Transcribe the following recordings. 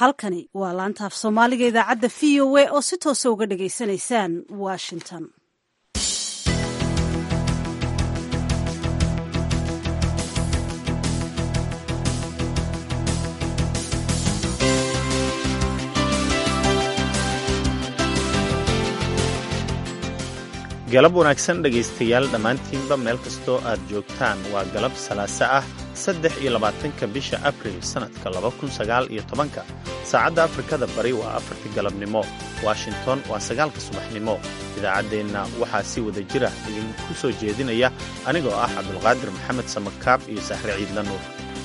halkani waa laanta af soomaaliga idaacadda v o a oo si toosa uga dhagaysanaysaan washington. galab wanaagsan dhegaystayaal dhammaantiinba meel kastoo aad joogtaan waa galab salaaso ah 23 bisha abril sannadka 2019 saacadda afrikada bari waa 4 galabnimo washington waa 9 subaxnimo idaacaddeenna waxaa si wada jira idinku soo jeedinaya anigoo ah cabdulqaadir maxamed samakaab iyo sahre ciidla nuur.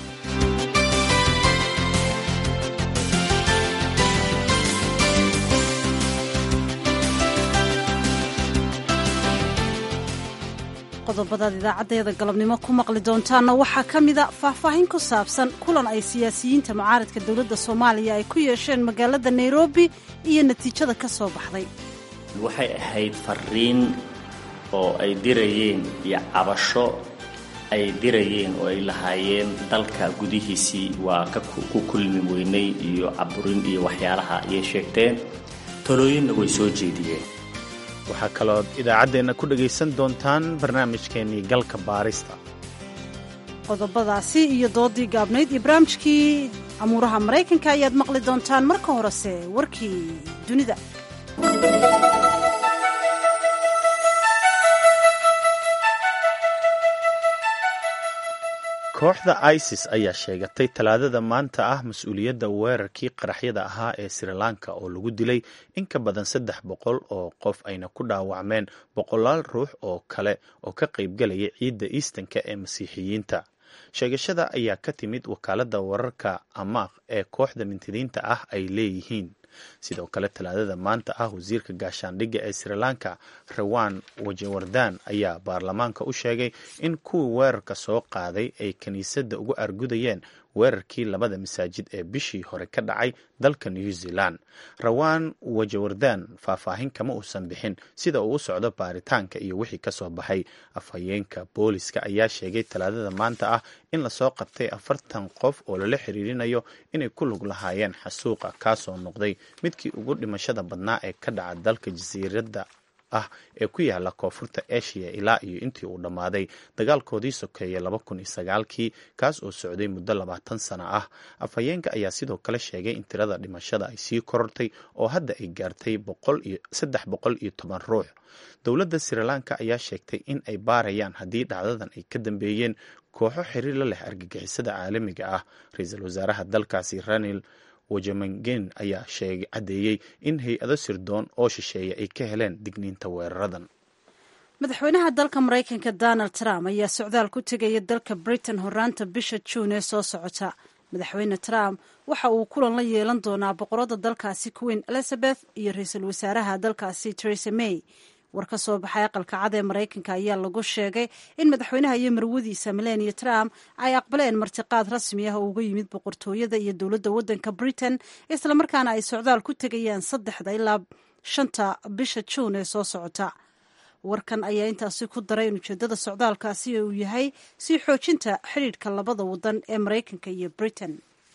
qodobadaad idaacaddeeda galabnimo ku maqli doontaanna waxaa ka mida faahfaahin ku saabsan kulan ay siyaasiyiinta mucaaradka dowladda soomaaliya ay ku yeesheen magaalada nairobi iyo natiijada ka soo baxday. waxay ahayd fariin oo ay dirayeen iyo cabasho ay dirayeen oo ay lahaayeen dalka gudihiisii waa ku kulmi weynay iyo caburin iyo waxyaalaha ayay sheegteen talooyinna way soo jeediyeen. waxaa kaloo idaacaddeenna ku dhegaysan doontaan barnaamijkeennii galka baarista. qodobadaasi iyo doodii gaabnayd iyo barnaamijkii amuuraha maraykanka ayaad maqli doontaan. marka horese warkii dunida. kooxda isis ayaa sheegatay talaadada maanta ah mas-uuliyadda weerarkii qaraxyada ahaa ee sri lanka oo lagu dilay in ka badan 300 oo qof ayna ku dhaawacmeen 100 ruux oo kale oo ka qaybgalaya ciidda iistanka ee masiixiyiinta. sheegashada ayaa ka timid wakaaladda wararka amaaq ee kooxda mintidiinta ah ay leeyihiin. sidoo kale talaadada maanta ah wasiirka gaashaandhigga ee sri lanka rawan wajewardan ayaa baarlamaanka u sheegay in kuwii weerarka soo qaaday ay kiniisadda uga argudayeen weerarkii 2 masaajid ee bishii hore ka dhacay dalka new zealand. rawan wajewardan faahfaahin kama uusan bixin sida uu u socdo baaritaanka iyo wixii ka soo baxay. afhayeenka booliska ayaa sheegay talaadada maanta ah in lasoo qabtay 40 qof oo lala xiriirinayo inay ku lug lahaayeen xasuuqa kaasoo noqday midkii ugu dhimashada badnaa ee ka dhaca dalka jasiiradda ah ee ku yaala koonfurta asia ilaa iyo intii uu dhammaaday dagaalkoodii sokeeye 2009 kaas oo socday muddo 20 sano ah. afhayeenka ayaa sidoo kale sheegay in tirada dhimashada ay sii korortay oo hadda ay gaartay 310 ruux. dowladda sri lanka ayaa sheegtay in ay baarayaan haddii dhacdadan ay ka dambeeyeen kooxo xiriir la leh argagixisada caalamiga ah. ra-iisul wasaaraha dalkaasi ranil wajamangen ayaa caddeeyey in hay-ado sirdoon oo shisheeya ay ka heleen digniinta weeraradan. madaxweynaha dalka maraykanka donald trump ayaa socdaal ku tegaya dalka britain horaanta bisha juun ee soo socota. madaxweyne trump waxa uu kulan la yeelan doonaa boqoradda dalkaasi queen elizabeth iyo ra-iisul wasaaraha dalkaasi theresa may. war ka soo baxay aqalka cad ee maraykanka ayaa lagu sheegay in madaxweynaha iyo marwadiisa melania trump ay aqbaleen martiqaad rasmi ah oo uga yimid boqortooyada iyo dowladda waddanka britain islamarkaana ay socdaal ku tegayaan 3 ilaa 5 bisha juun ee soo socota. warkan ayaa intaasi ku daray in ujeedada socdaalkaasi uu yahay sii xoojinta xidhiidhka labada waddan ee maraykanka iyo britain.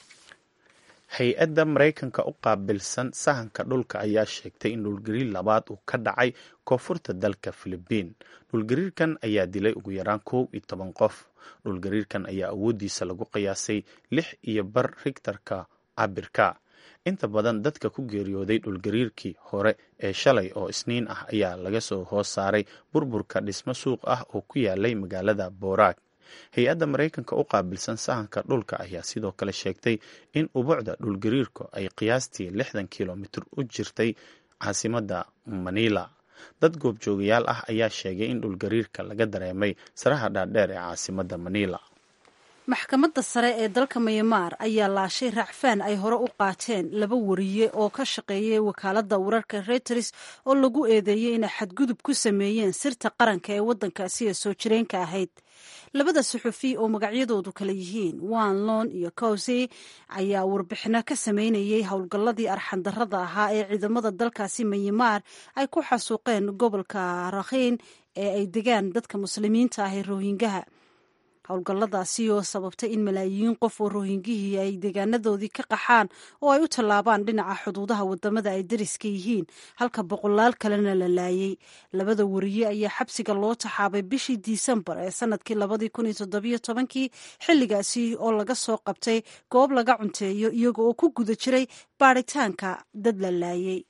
hay-adda maraykanka u qaabilsan sahanka dhulka ayaa sheegtay in dhulgariir labaad uu ka dhacay koonfurta dalka filibiin. dhulgariirkan ayaa dilay ugu yaraan 11 qof. dhulgariirkan ayaa awooddiisa lagu qiyaasay 6.5 rigtarka cabirka. inta badan dadka ku geeriyooday dhulgariirkii hore ee shalay oo isniin ah ayaa laga soo hoos saaray burburka dhismo suuq ah oo ku yaalay magaalada boraag. hay-adda maraykanka u qaabilsan sahanka dhulka ayaa sidoo kale sheegtay in ubucda dhulgariirku ay qiyaastii 60 kilomitir u jirtay caasimadda manila. dad goobjoogayaal ah ayaa sheegay in dhulgariirka laga dareemay saraha dhaadheer ee caasimadda manila. maxkamadda sare ee dalka myanmar ayaa laashay racfaan ay hore u qaateen 2 wariye oo ka shaqeeyay wakaaladda wararka reuters oo lagu eedeeyey inay xadgudub ku sameeyeen sirta qaranka ee waddankaasi ee soo jireenka ahayd. 2 suxufi oo magacyadoodu kala yihiin wan lon iyo cowsey ayaa warbixino ka sameynayay howlgalladii arxandarrada ahaa ee ciidamada dalkaasi myanmar ay ku xasuuqeen gobolka rakhine ee ay degaan dadka muslimiinta ah ee rohingaha. howlgalladaasi oo sababtay in malaayiin qof oo rohingihii ay deegaanadoodii ka qaxaan oo ay u tallaabaan dhinaca xuduudaha wadamada ay dariska yihiin halka boqolaal kalena la laayay. Labada wariye ayaa xabsiga loo taxaabay bishii Disembar ee sanadkii 2017 xilligaasi oo laga soo qabtay goob laga cunteeyo iyaga oo ku guda jiray baaritaanka dad la laayay.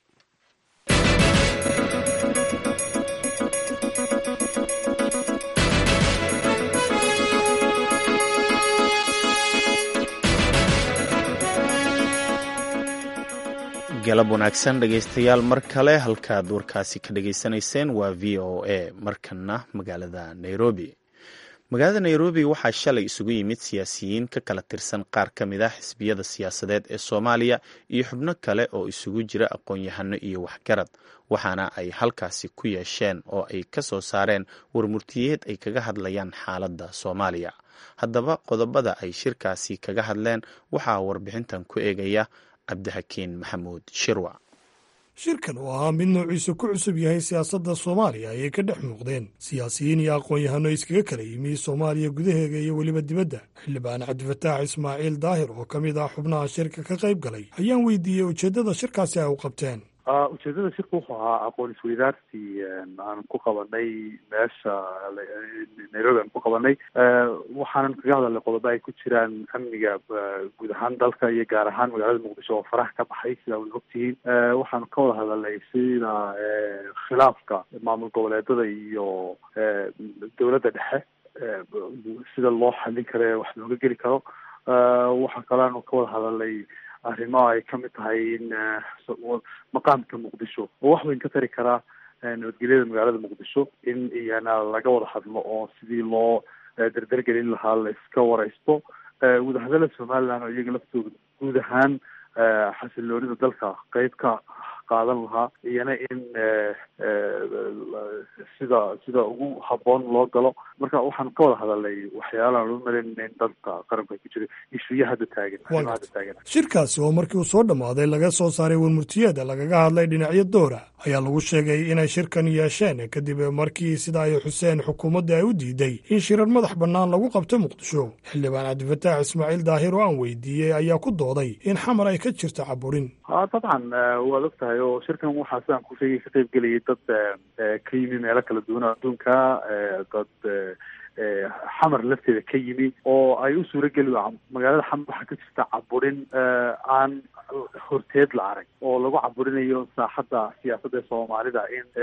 galab wanaagsan dhegaystayaal mar kale halkaad warkaasi ka dhegaysanayseen waa v o a markana magaalada nairobi. magaalada nairobi waxaa shalay isugu yimid siyaasiyiin ka kala tirsan qaar ka mid ah xisbiyada siyaasadeed ee Soomaaliya iyo xubno kale oo isugu jira aqoon-yahano iyo waxgarad, waxaana ay halkaasi ku yeesheen oo ay ka soo saareen warmurtiyeed ay kaga hadlayaan xaaladda Soomaaliya. haddaba qodobada ay shirkaasi kaga hadleen waxaa warbixintan ku eegaya cabdixakiin maxamuud shirwa. shirkan oo ahaa mid noociisu ku cusub yahay siyaasadda Soomaaliya ayay ka dhex muuqdeen siyaasiyiin iyo aqoon-yahano iskaga kala yimi Soomaaliya gudaheega iyo weliba dibadda. xildhibaan cabdifataax ismaaciil daahir oo ka mid ah xubnaha shirka ka qayb galay ayaan weydiiyey ujeeddada shirkaasi ay u qabteen. ujeedada shirku wuxuu ahaa aqoon isweydaarsi aan ku qabanay meesha Nairobi aan ku qabanay waxaanan kaga hadalnay qodobo ay ku jiraan amniga guud ahaan dalka iyo gaar ahaan magaalada Muqdisho oo faraha ka baxay sida wada ogtihiin. waxaan ka wada hadalnay sida khilaafka maamul goboleedada iyo dowladda dhexe sida loo xallin karo wax looga geli karo. waxaa kaleanu ka wada hadalnay arrimo ay ka mid tahay in maqaamka Muqdisho oo wax weyn ka tari karaa nabadgelyada magaalada Muqdisho in iyana laga wada hadlo oo sidii loo dardargelin lahaa la iska waraysto. wadahadalada Somaliland oo iyaga laftooda guud ahaan xasiloonida dalka qayb ka qaadan lahaa iyana in sida ugu habboon loo galo. marka waxaan ka wada hadalnay waxyaalaha loo malayn in dalka qaranka ku jira ishuuya hadda taagan. shirkaasi oo markii uu soo dhammaaday laga soo saaray warmurtiyeeda lagaga hadlay dhinacyo doora ayaa lagu sheegay inay shirkan yeesheen kadib markii sida ay xuseen xukuumadda ay u diiday in shirar madax bannaan lagu qabto Muqdisho. xildhibaan cabdifataax ismaaciil daahir oo aan weydiiyey ayaa ku dooday in xamar ay ka jirto caburin. dabcan waad ogtahay oo shirkan waxaa sidaan ku sheegay ka qayb gelayay dad ka yimi meelo kala duwan adduunka, dad xamar lafteeda ka yimi oo ay u suurageli magaalada xamar waxaa ka jirta caburin aan horteed la arag oo lagu caburinayo saaxadda siyaasadda ee Soomaalida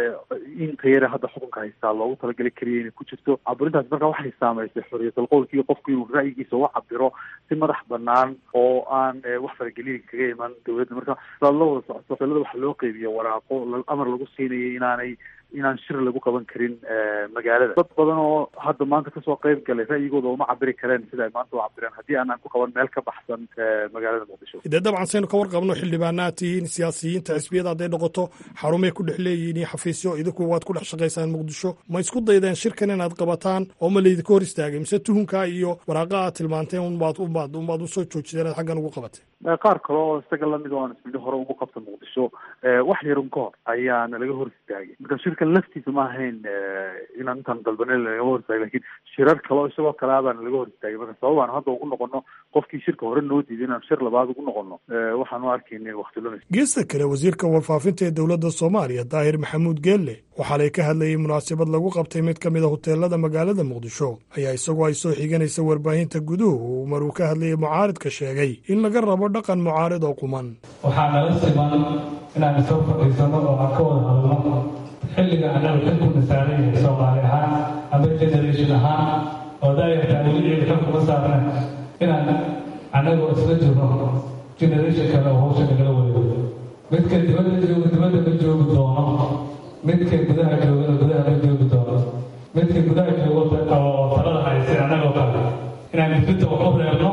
in tayada hadda xukunka haystaa loogu talagali kariya inay ku jirto. caburintaas marka waxay saamaysay xorriyatul qowlkii qofku inuu ra'yigiisa u cabiro si madax bannaan oo aan wax faragelin kaga iman dowladda. marka sidaad la wada socoto talada waxaa loo qeybiya waraaqo amar lagu siinayay inaan shir lagu qaban karin magaalada. dad badan oo hadda maanta kasoo qayb galay ra'yigooda uma cabiri kareen sida ay maanta u cabireen haddii aanan ku qaban meel ka baxsan magaalada Muqdisho. dee dabcan saynu ka warqabno xildhibaanaad tihiin siyaasiyiinta xisbiyada hadday noqoto xarumay ku dhex leeyihiin iyo xafiisyo idinku waad ku dhex shaqaysaan Muqdisho. ma isku daydeen shirkan inaad qabataan oo ma laydinka hor istaagay mise tuhunkaa iyo waraaqa aad tilmaanteen unbaad usoo joojideen aad xaggan ugu qabatay? qaar kale oo isaga lamid oo aan ismidho hore ugu qabta Muqdisho wax yarun ka hor ayaana laga hor istaagay. marka shirkan laftiisa ma ahayn inaan intaan dalbanay laga hor istaagay, laakiin shirar kale oo isagoo kale abaana laga hor istaagay. marka sababaan hadda ugu noqono qofkii shirka hore noo diiday inaan shir labaad ugu noqono waxaan u arkaynay waqti lumis. geesta kale wasiirka warfaafinta ee dowladda Soomaaliya daahir maxamuud geelle waxaa lay ka hadlayay munaasabad lagu qabtay mid ka mid a hoteelada magaalada Muqdisho ayaa isagoo ay soo xiganaysa warbaahinta guduhu maruu ka hadlayay mucaaridka sheegay in laga rabo dhaqan mucaarid oo quman. waxaa nala siman inaan soo fadhiisano oo aan ka wada hadlo xilliga annaga xilku nasaaran Soomaali ahaan ama generation ahaan oo daayirta weli xilku ma saarnay inaan annaga isla jirno generation kale oo hawsha nagala wareego. midka dibadda ma joogi doono, midka gudaha joogana gudaha ma joogi doono, midka gudaha joogo oo talada haysay annagoo kale inaan dibadda wax u reebno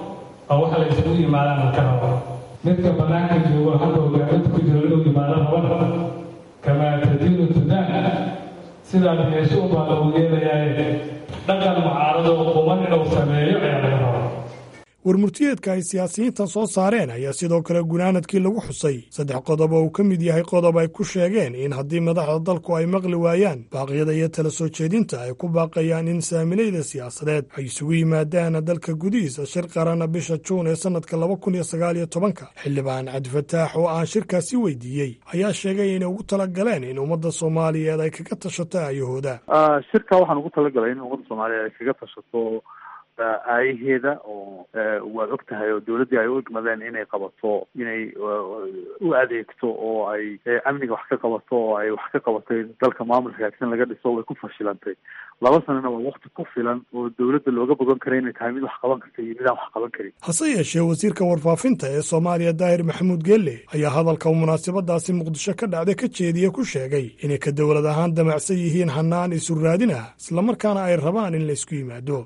oo waxa la isugu yimaadaan ka rabo. midka banaanka joogo hadda hogaaminta ku jiro inuu yimaado raba kamaa tadiinu tudaan sidaa yeesho ubaa lagu yeelayaa dhaqan mucaarado quman inuu sameeyo ayaa laga rabaa. warmurtiyeedka ay siyaasiyiintan soo saareen ayaa sidoo kale gunaanadkii lagu xusay 3 qodob oo uu ka mid yahay qodob ay ku sheegeen in haddii madaxda dalku ay maqli waayaan baaqyada iyo tala soo jeedinta ay ku baaqayaan in saamilayda siyaasadeed ay isugu yimaadaan dalka gudihiisa shir qaran bisha Juun ee sanadka 2019. xildhibaan cabdifataax oo aan shirkaasi weydiiyey ayaa sheegay inay ugu talagaleen in ummadda Soomaaliyeed ay kaga tashato ayahooda. shirka waxaan ugu talagalay in ummadda Soomaaliyeed ay kaga tashato aayaheeda oo waad og tahay oo dawladdii ay u igmadeen inay qabato inay u adeegto oo ay amniga wax ka qabato oo ay wax ka qabatay dalka maamul hagaagsan laga dhiso way ku fashilantay 2 sanana waa waqti ku filan oo dawladda looga bogan kara inay tahay mid wax qaban karta iyo mid aan wax qaban karin. hase yeeshee wasiirka warfaafinta ee Soomaaliya Daahir Maxamuud Geelle ayaa hadalka munaasabadaasi Muqdisho ka dhacday ka jeediyay ku sheegay inay ka dawlad ahaan damacsan yihiin hanaan isu raadina isla markaana ay rabaan in la isku yimaado.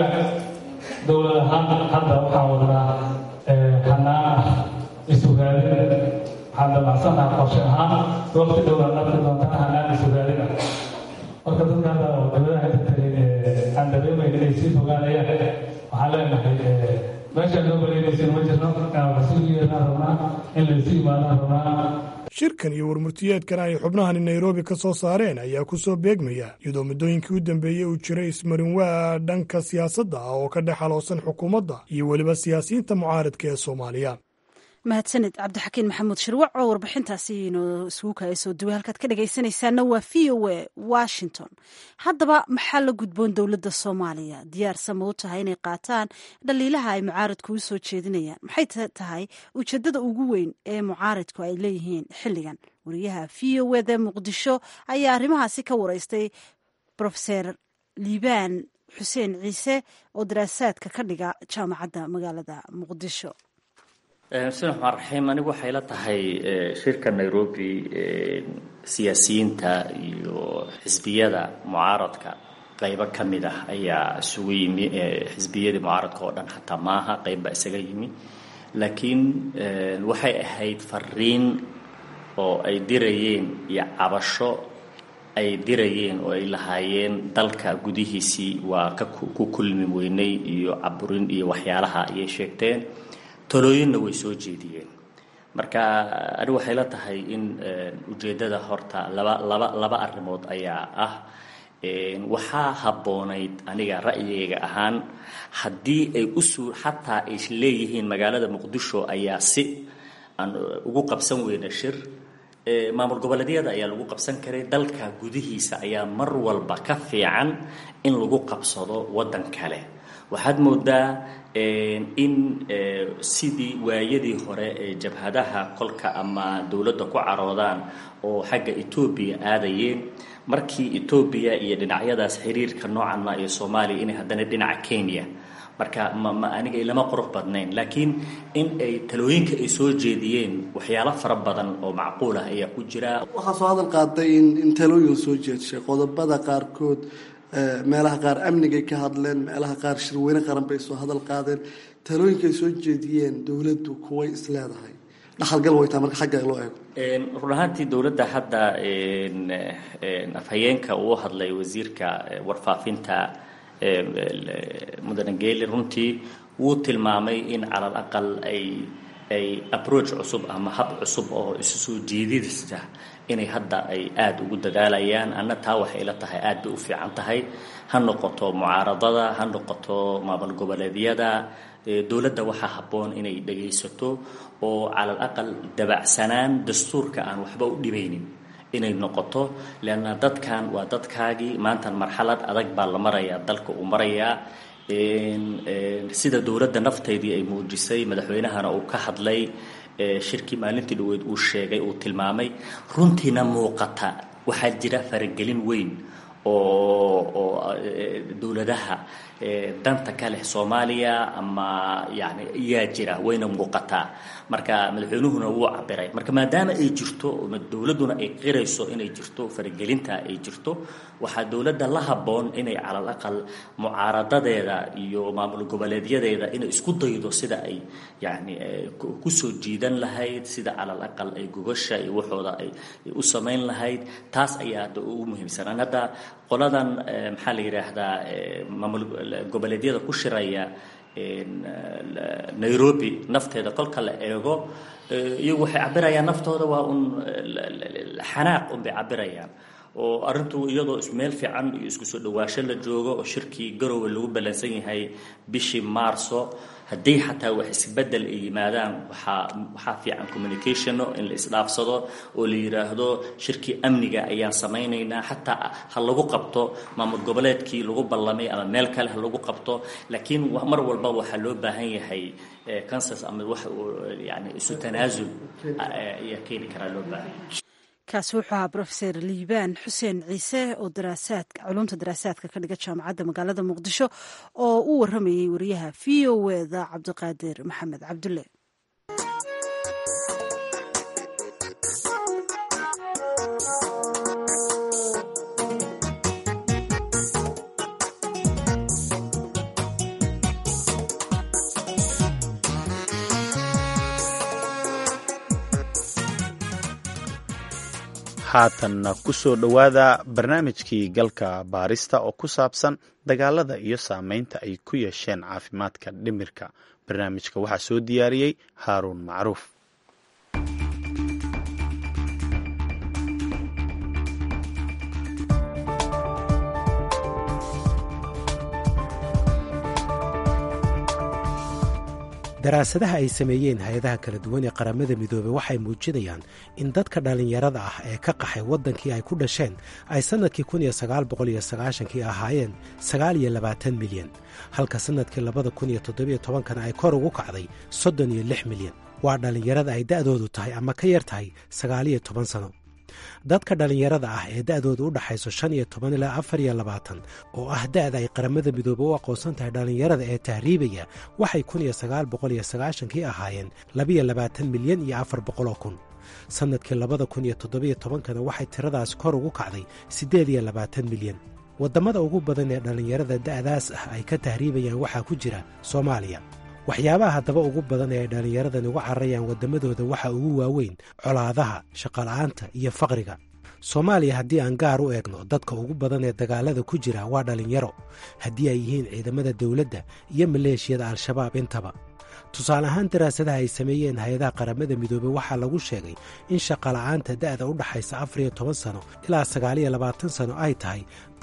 dowlad ahaan hadda waxaan wadnaa hanaan isu raadin waxaan damacsanaha qorshe ahaan waqti dhowaan arki doontaa hanaan isu raadina marka dadka hadda oo dowladaha inta tagay aan dareemayn inay sii fogaanayaan waxaan leenahay meeshaan loo baleynaysin ma jirno rasuul yeernaan rabnaa in laysu yimaadaan rabnaa. shirkan iyo warmurtiyeedkan ay xubnahani Nairobi ka soo saareen ayaa ku soo beegmaya iyadoo muddooyinkii u dambeeyey uu jiray ismarinwaa dhanka siyaasadda oo ka dhex xaloosan xukuumadda iyo weliba siyaasiyiinta mucaaradka ee Soomaaliya. mahadsanid cabdixakiin maxamuud shirwac oo warbixintaasi inoo isugu kaasoo duway halkaad ka dhagaysanaysaana waa VOA Washington. haddaba maxaa la gudboon dowladda Soomaaliya diyaarsan ma u tahay inay qaataan dhaliilaha ay mucaaradku u soo jeedinayaan maxay tahay ujeedada ugu weyn ee mucaaradku ay leeyihiin xilligan? wariyaha VOA Muqdisho ayaa arrimahaasi ka wareystay Professor Liibaan Xuseen Ciise oo daraasaadka ka dhiga jaamacadda magaalada Muqdisho. bismillahi raxmaani raxiim anigu waxay la tahay shirka Nairobi siyaasiyiinta iyo xisbiyada mucaaradka qaybo ka mid ah ayaa isugu yimi xisbiyadii mucaaradka oo dhan xataa maaha qayba isaga yimi laakiin waxay ahayd fariin oo ay dirayeen iyo cabasho ay dirayeen oo ay lahaayeen dalka gudihiisii waa ku kulmi weynay iyo caburin iyo waxyaalaha ayay sheegteen talooyinna way soo jeediyeen. marka anigu waxay la tahay in ujeedada horta laba arrimood ayaa ah waxaa habboonayd aniga ra'yigayga ahaan haddii ay xataa ay leeyihiin magaalada Muqdisho ayaa si aan ugu qabsan weyna shir maamul goboleedyada ayaa lagu qabsan karay dalka gudihiisa ayaa mar walba ka fiican in lagu qabsado wadan kale. waxaad moodaa in sidii waayadii hore ee jabhadaha kolka ama dawladda ku caroodaan oo xagga Ethiopia aadayeen markii Ethiopia iyo dhinacyadaas xiriirka noocan ma ee Soomaaliya in haddana dhinaca Kenya marka ma aniga ilama qurux badnayn laakiin in ay talooyinka ay soo jeediyeen waxyaalo fara badan oo macquul ah ayaa ku jira. waxaa soo hadal qaaday in talooyin soo jeedshay qodobada qaarkood meelaha qaar amniga ka hadleen meelaha qaar shirweyne qaran bay soo hadal qaadeen talooyinka ay soo jeediyeen dawladdu kuway isleedahay dhaxalgal way taa marka xagga loo eego run ahaantii dawladda hadda afhayeenka uu hadlay wasiirka warfaafinta mudane Geelle runtii wuu tilmaamay in calal aqal ay approach cusub ama hab cusub oo isu soo jeedidista inay hadda ay aad ugu dadaalayaan anna taa waxay la tahay aad bay u fiican tahay ha noqoto mucaaradada ha noqoto maamul goboleedyada dawladda waxaa habboon inay dhagaysato oo calal aqal dabacsanaan dastuurka aan waxba u dhibaynin inay noqoto leanna dadkan waa dadkaagii maanta marxalad adag baa la marayaa dalka uu marayaa sida dawladda nafteedii ay muujisay madaxweynahana uu ka hadlay shirkii maalintii dhaweyd uu sheegay uu tilmaamay runtiina muuqata waxaa jira faragelin weyn oo dawladaha danta ka leh Soomaaliya ama yani iyaa jira wayna muuqataa marka madaxweynuhuna wuu cabiray marka maadaama ay jirto dawladuna ay qirayso inay jirto faragelinta ay jirto waxaa dawladda la habboon inay calal aqal mucaaradadeeda iyo maamul goboleedyadeeda inay isku daydo sida ay yani ku soo jiidan lahayd sida calal aqal ay gogosha iyo waxooda ay u sameyn lahayd taas ayaa ugu muhiimsan hadda qoladan maxaa la yiraahdaa maamul goboleedyada ku shiraya nairobi nafteeda kolka la eego iyagu waxay cabirayaan naftooda waa un xanaaq unbay cabirayaan oo arrintu iyadoo meel fiican iyo isku soo dhawaasho la joogo oo shirkii garowe lagu ballansan yahay bishii maarso haddii xataa wax isbedel ay yimaadaan waxaa fiican communicationo in la isdhaafsado oo la yidhaahdo shirkii amniga ayaan samaynaynaa xataa ha lagu qabto maamul goboleedkii lagu ballamay ama meel kale ha lagu qabto laakiin mar walba waxaa loo baahan yahay kansas ama wax yani isu tanaasul ayaa keeni karaa loo baahan yahay kaasi wuxuu ahaa brofeser liibaan xuseen ciise oo culumta daraasaadka ka dhiga jaamacadda magaalada muqdisho oo u waramayay wariyaha v o eda cabdiqaadir maxamed cabdulle haatanna ku soo dhowaada barnaamijkii galka baarista oo ku saabsan dagaalada iyo saameynta ay ku yeesheen caafimaadka dhimirka. barnaamijka waxaa soo diyaariyey haaruun macruuf. daraasadaha ay sameeyeen hay-adaha kala duwan ee qaramada midoobey waxay muujinayaan in dadka dhallinyarada ah ee ka qaxay waddankii ay ku dhasheen ay sannadkii kii ahaayeen 29 milyan halka sannadkii 2017 ay kor ugu kacday 36 milyan waa dhallinyarada ay da'doodu tahay ama ka yar tahay 19 sano. dadka dhallinyarada ah ee da'dooda u dhaxayso 15 ilaa 24 oo ah da'da ay qaramada midoobe u aqoonsan tahay dhallinyarada ee tahriibaya waxay 1990kii ahaayeen 22 milyan iyo 400 kun. sannadkii 2017kana waxay tiradaas kor ugu kacday 28 milyan. waddamada ugu badan ee dhallinyarada da'daas ah ay ka tahriibayaan waxaa ku jira Soomaaliya. waxyaabaha haddaba ugu badan ee ay dhallinyaradan uga cararayaan waddamadooda waxaa ugu waaweyn colaadaha, shaqola'aanta iyo faqriga. Soomaaliya haddii aan gaar u eegno dadka ugu badan ee dagaalada ku jira waa dhallinyaro, haddii ay yihiin ciidamada dawladda iyo maleeshiyada al-shabaab intaba. tusaale ahaan daraasadaha ay sameeyeen hay-adaha qaramada midoobey waxaa lagu sheegay in shaqola'aanta da'da u dhaxaysa 14 sano ilaa 29 sano ay tahay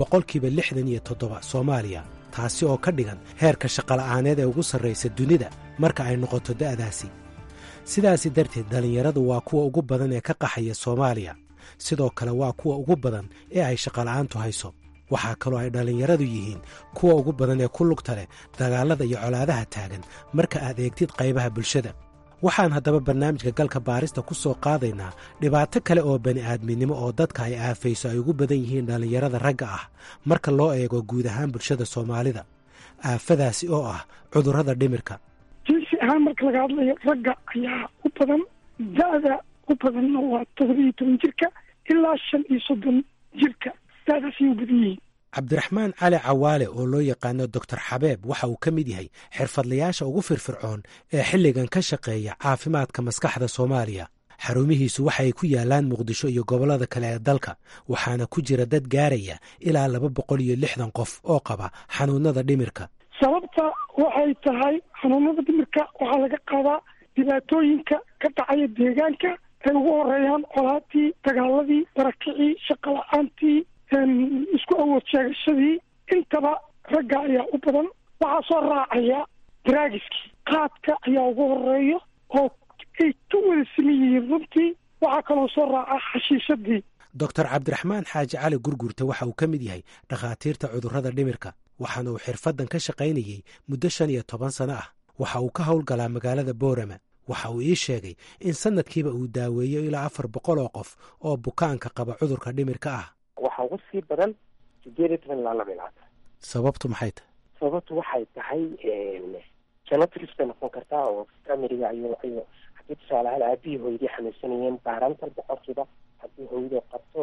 67% Soomaaliya, taasi oo ka dhigan heerka shaqola'aaneed ee ugu sarraysa dunida marka ay noqoto da'daasi. sidaasi darteed dhallinyaradu waa kuwa ugu badan ee ka qaxaya Soomaaliya, sidoo kale waa kuwa ugu badan ee ay shaqola'aantu hayso. waxaa kaloo ay dhallinyaradu yihiin kuwa ugu badan ee ku lugta leh dagaalada iyo colaadaha taagan marka aad eegtid qaybaha bulshada. waxaan haddaba barnaamijka galka baarista ku soo qaadaynaa dhibaato kale oo bani'aadminimo oo dadka ay aafayso ay ugu badan yihiin dhallinyarada ragga ah marka loo eego guud ahaan bulshada Soomaalida. aafadaasi oo ah cudurrada dhimirka. jinsi ahaan marka laga hadlayo ragga ayaa u badan, da'da u badanna waa 17 jirka ilaa 35 jirka. da'daasay u badan yihiin. cabdiraxmaan cali cawaale oo loo yaqaano doctor xabeeb waxa uu ka mid yahay xirfadlayaasha ugu firfircoon ee xilligan ka shaqeeya caafimaadka maskaxda Soomaaliya. xarumihiisu waxay ku yaalaan Muqdisho iyo gobollada kale ee dalka, waxaana ku jira dad gaaraya ilaa 260 qof oo qaba xanuunada dhimirka. sababta waxay tahay xanuunada dhimirka waxaa laga qaadaa dhibaatooyinka ka dhacaya deegaanka ay ugu horeeyaan colaadii, dagaaladii, barakicii, shaqola'aantii, isku awood sheegashadii. intaba ragga ayaa u badan. waxaa soo raacaya daraagiskii, qaadka ayaa ugu horeeyo oo ay ka wada siman yihiin runtii. waxaa kaloo soo raaca xashiishadii. doctor cabdiraxmaan xaaji cali gurgurta waxa uu ka mid yahay dhakhaatiirta cudurrada dhimirka, waxaana uu xirfaddan ka shaqaynayey muddo 15 sano ah. waxa uu ka howlgalaa magaalada Boorama. waxa uu ii sheegay in sannadkiiba uu daaweeyo ilaa 400 oo qof oo bukaanka qaba cudurka dhimirka ah. waxaa ugu sii badan 18 ilaa 20. sababtu maxay tahay? sababtu waxay tahay genetics bay noqon kartaa oo familiga iyo haddii tusaale ahaan aabihii hooyadii xanuunsanayeen parental boqolkiiba, haddii hooyadii qabto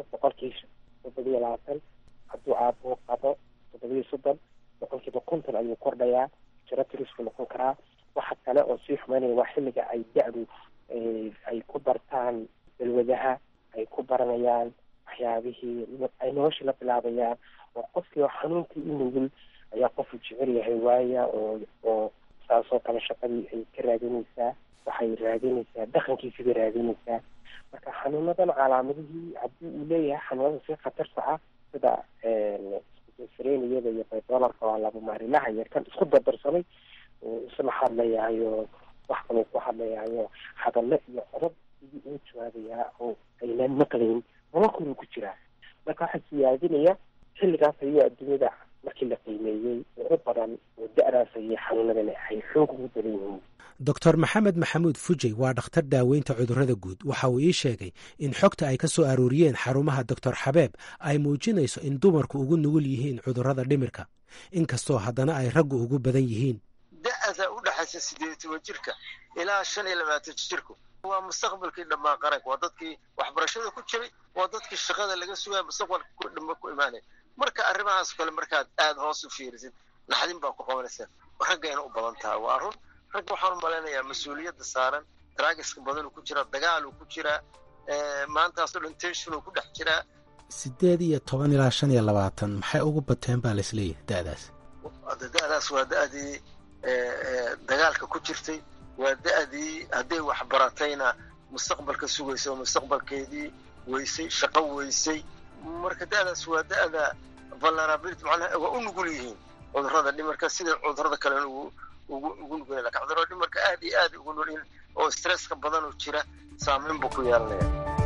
20%, hadduu aabuhu qabo 30%, 50% ayuu kordhayaa. genetics buu noqon karaa. waxa kale oo sii xumaynaya waa xilliga ay da'du ay ku bartaan balwadaha, ay ku baranayaan waxyaabihii ay nolosha la bilaabayaan. oo qofkii xanuunkii u nugul ayaa qofku jecel yahay waaya oo saasoo kale shaqadii ay ka raadinaysaa, waxay raadinaysaa dhaqankiisa bay raadinaysaa. marka xanuunadan calaamadihii haddii uu leeyahay xanuunada si khatarta ah sida schizophrenia iyo bipolarka waa laba maarilaha yar kan isku dardarsamay isla hadlayayo wax kaloo ku hadlayayo hadallo iyo codad sidii uu jawaabayaa oo aynaan maqlayn nolokuu ku jiraa. marka waxaa siyaadinaya xilligaas ayuu adduunyada markii la qiimeeyey ugu badan oo da-daas ayay xanuunadani ay xoog ugu badan yihiin. doctor maxamed maxamuud fujey waa dhakhtar daaweynta cudurrada guud. waxa uu ii sheegay in xogta ay ka soo aruuriyeen xarumaha doctor xabeeb ay muujinayso in dumarku ugu nugul yihiin cudurrada dhimirka, inkastoo haddana ay raggu ugu badan yihiin. da-da u dhaxaysa 18 jirka ilaa 25 jirku waa mustaqbalkii dhammaan qaranka, waa dadkii waxbarashada ku jiray, waa dadkii shaqada laga sugaya mustaqbalka dhammaan ku imaanaya. marka arrimahaas kale markaad aad hoos u fiirisid naxdin baa ku qabanaysa. raggayna u badan tahay waa run. rag waxaan u malaynayaa mas-uuliyadda saaran draagiska badan uu ku jiraa, dagaal uu ku jiraa, maantaasoo dhan tension uu ku dhex jiraa. 18 ilaa 25 maxay ugu bateen baa laisleeyahay da'daas? da'daas waa da'dii dagaalka ku jirtay, waa da'dii hadday wax baratayna mustaqbalka sugaysa oo mustaqbalkeedii weysay, shaqo weysay. marka da'daas waa da'da vulnerability, macnaha waa u nugul yihiin cudurrada dhimirka sida cudurrada kale ugu nugul. laakiin cudurrada dhimirka aad iyo aad ugu nugul oo stresska badan oo jira saameyn buu ku yeelanaya.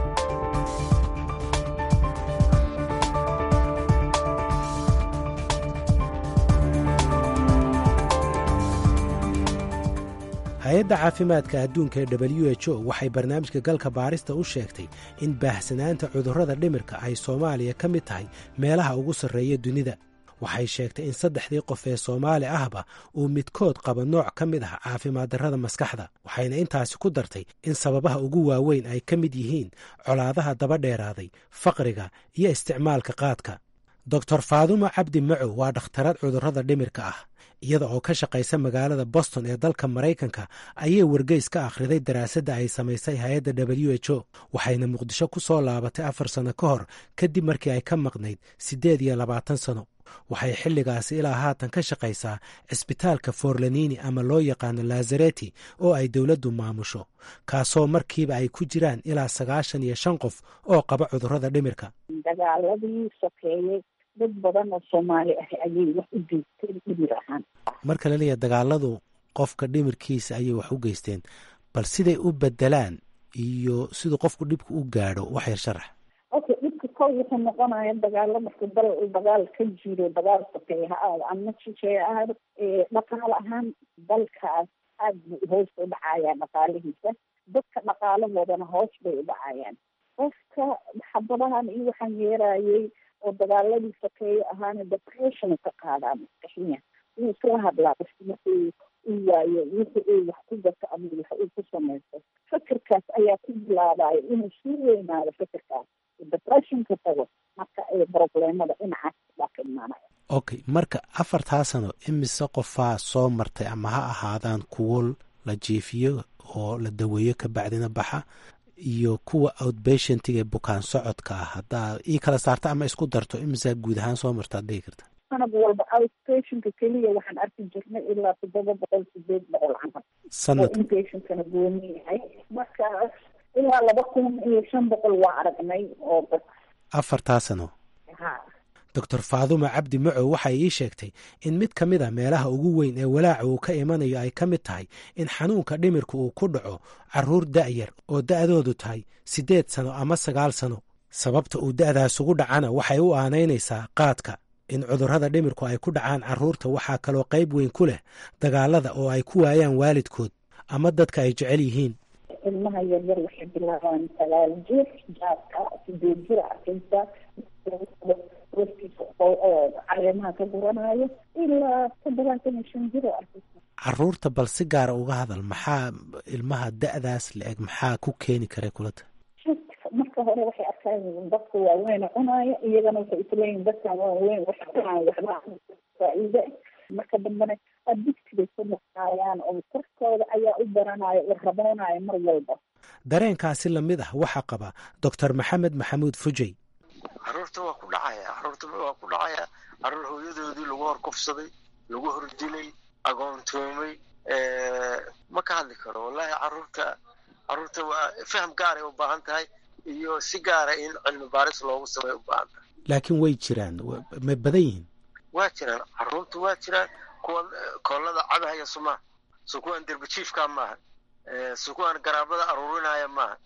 hay-adda caafimaadka adduunka ee WHO waxay barnaamijka galka baarista u sheegtay in baahsanaanta cudurrada dhimirka ay Soomaaliya ka mid tahay meelaha ugu sarreeya dunida. waxay sheegtay in 3 qof ee Soomaali ahba uu midkood qaba nooc ka mid ah caafimaad darrada maskaxda. waxayna intaasi ku dartay in sababaha ugu waaweyn ay ka mid yihiin colaadaha daba dheeraaday, faqriga iyo isticmaalka qaadka. Dr. Faadumo Cabdi Macow waa dhakhtarad cudurrada dhimirka ah. iyada oo ka shaqaysa magaalada Boston ee dalka Maraykanka ayay wargeys ka akhriday daraasadda ay samaysay hay-adda WHO. waxayna Muqdisho ku soo laabatay 4 sano ka hor kadib markii ay ka maqnayd 28 sano. waxay xilligaasi ilaa haatan ka shaqaysaa cisbitaalka Forlanini ama loo yaqaano Lazareti oo ay dowladdu maamusho, kaasoo markiiba ay ku jiraan ilaa 95 qof oo qaba cudurrada dhimirka. dagaaladii sokeeyey dad badan oo Soomaali ah ayay wax u geysteen dhimir ahaan. marka la leeyahay dagaaladu qofka dhimirkiisa ayay wax u geysteen, bal siday u bedelaan iyo siduu qofku dhibku u gaadho wax yar sharax. okay, dhibka kow wuxuu noqonaya dagaalo marka dagaal ka jiro, dagaal sokeeye ha ahaado ama shisheeye ha ahaado, dhaqaale ahaan dalkaas aad buu hoos u dhacayaan dhaqaalihiisa, dadka dhaqaalahoodana hoos bay u dhacayaan. qofka xabadahan iyo waxaan yeerayay oo dagaaladii sokeeye ahaana depression ka qaadaa maskaxiya. wuu isla hadlaa qofki markuu u waayo wixii uu wax ku gato ama wax uu ku samaysto. fikirkaas ayaa ku bilaabaya inuu sii weynaado, fikirkaas depressionka tago marka ay problemada dhinacaas baa ka imaanaya. okay, marka 4 sano imise qofaa soo martay ama ha ahaadaan kuwo la jiifiyo oo la daweeyo ka bacdina baxa iyo kuwa outpatientiga bukaan socodka ah, haddaa ii kala saarta ama isku darto imisa guud ahaan soo marta dhihi karta? sanad walba outpatientka keliya waxaan arki jirnay ilaa 700-800 camal. sanad inpatientkana gooni yahay, marka ilaa 2500 waa aragnay oo dad 4 sano. Dr. Faadumo Cabdi Macow waxay ii sheegtay in mid ka mid a meelaha ugu weyn ee walaaca uu ka imanayo ay ka mid tahay in xanuunka dhimirka uu ku dhaco carruur da'yar oo da'doodu tahay 8 sano ama 9 sano. sababta uu da'daas ugu dhacana waxay u aanaynaysaa qaadka. in cudurrada dhimirku ay ku dhacaan carruurta waxaa kaloo qayb weyn ku leh dagaalada oo ay ku waayaan waalidkood ama dadka ay jecel yihiin. ilmaha yaryar waxay bilaabaan 9 jir, jaadka 8 jir arkaysa caleemaha ka guranayo ilaa 75 jir oo arkaysa. carruurta bal si gaara uga hadal, maxaa ilmaha da'daas la eg maxaa ku keeni kara kulata? marka hore waxay arkaan dadka waaweyn cunaya, iyagana waxay isleeyihin dadkan waaweyn waxay cunaya waxba faa'iide. marka dambena addictibay ku noqonayaan oo korkooda ayaa u baranaya u raboonaya mar walba. dareenkaasi lamid ah waxaa qaba Dr. Maxamed Maxamuud Fujey. carruurta waa ku dhacaya carruur hooyadoodii lagu hor kufsaday, lagu hor dilay, agoontoomay, ma ka hadli karo wallahi. caruurta waa faham gaaray u baahan tahay iyo si gaara in cilmi baaris loogu sameeyo u baahan tahay. laakiin way jiraan, ma badan yihiin? waa jiraan caruurta, waa jiraan kuwan koolada cabahaya suma, so kuwan derbijiifka maaha, so kuwan garaabada aruurinaya maaha.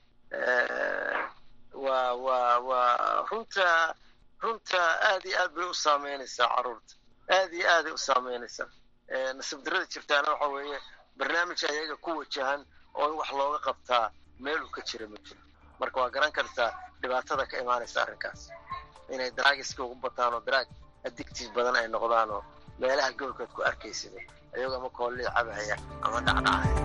waa runta aad iyo aad bay u saameynaysaa caruurta, aad iyo aaday u saameynaysaa. nasiib darrada jirtaana waxa weeye barnaamij ayaga ku wajahan oo in wax looga qabtaa meel uu ka jira ma jiro. marka waa garan kartaa dhibaatada ka imaanaysa arrinkaas, inay daraagiska ugu bataan oo daraag addictive badan ay noqdaan oo meelaha gobolkood ku arkaysida ayagoo ama koolida cabahaya ama dhacdhacaya.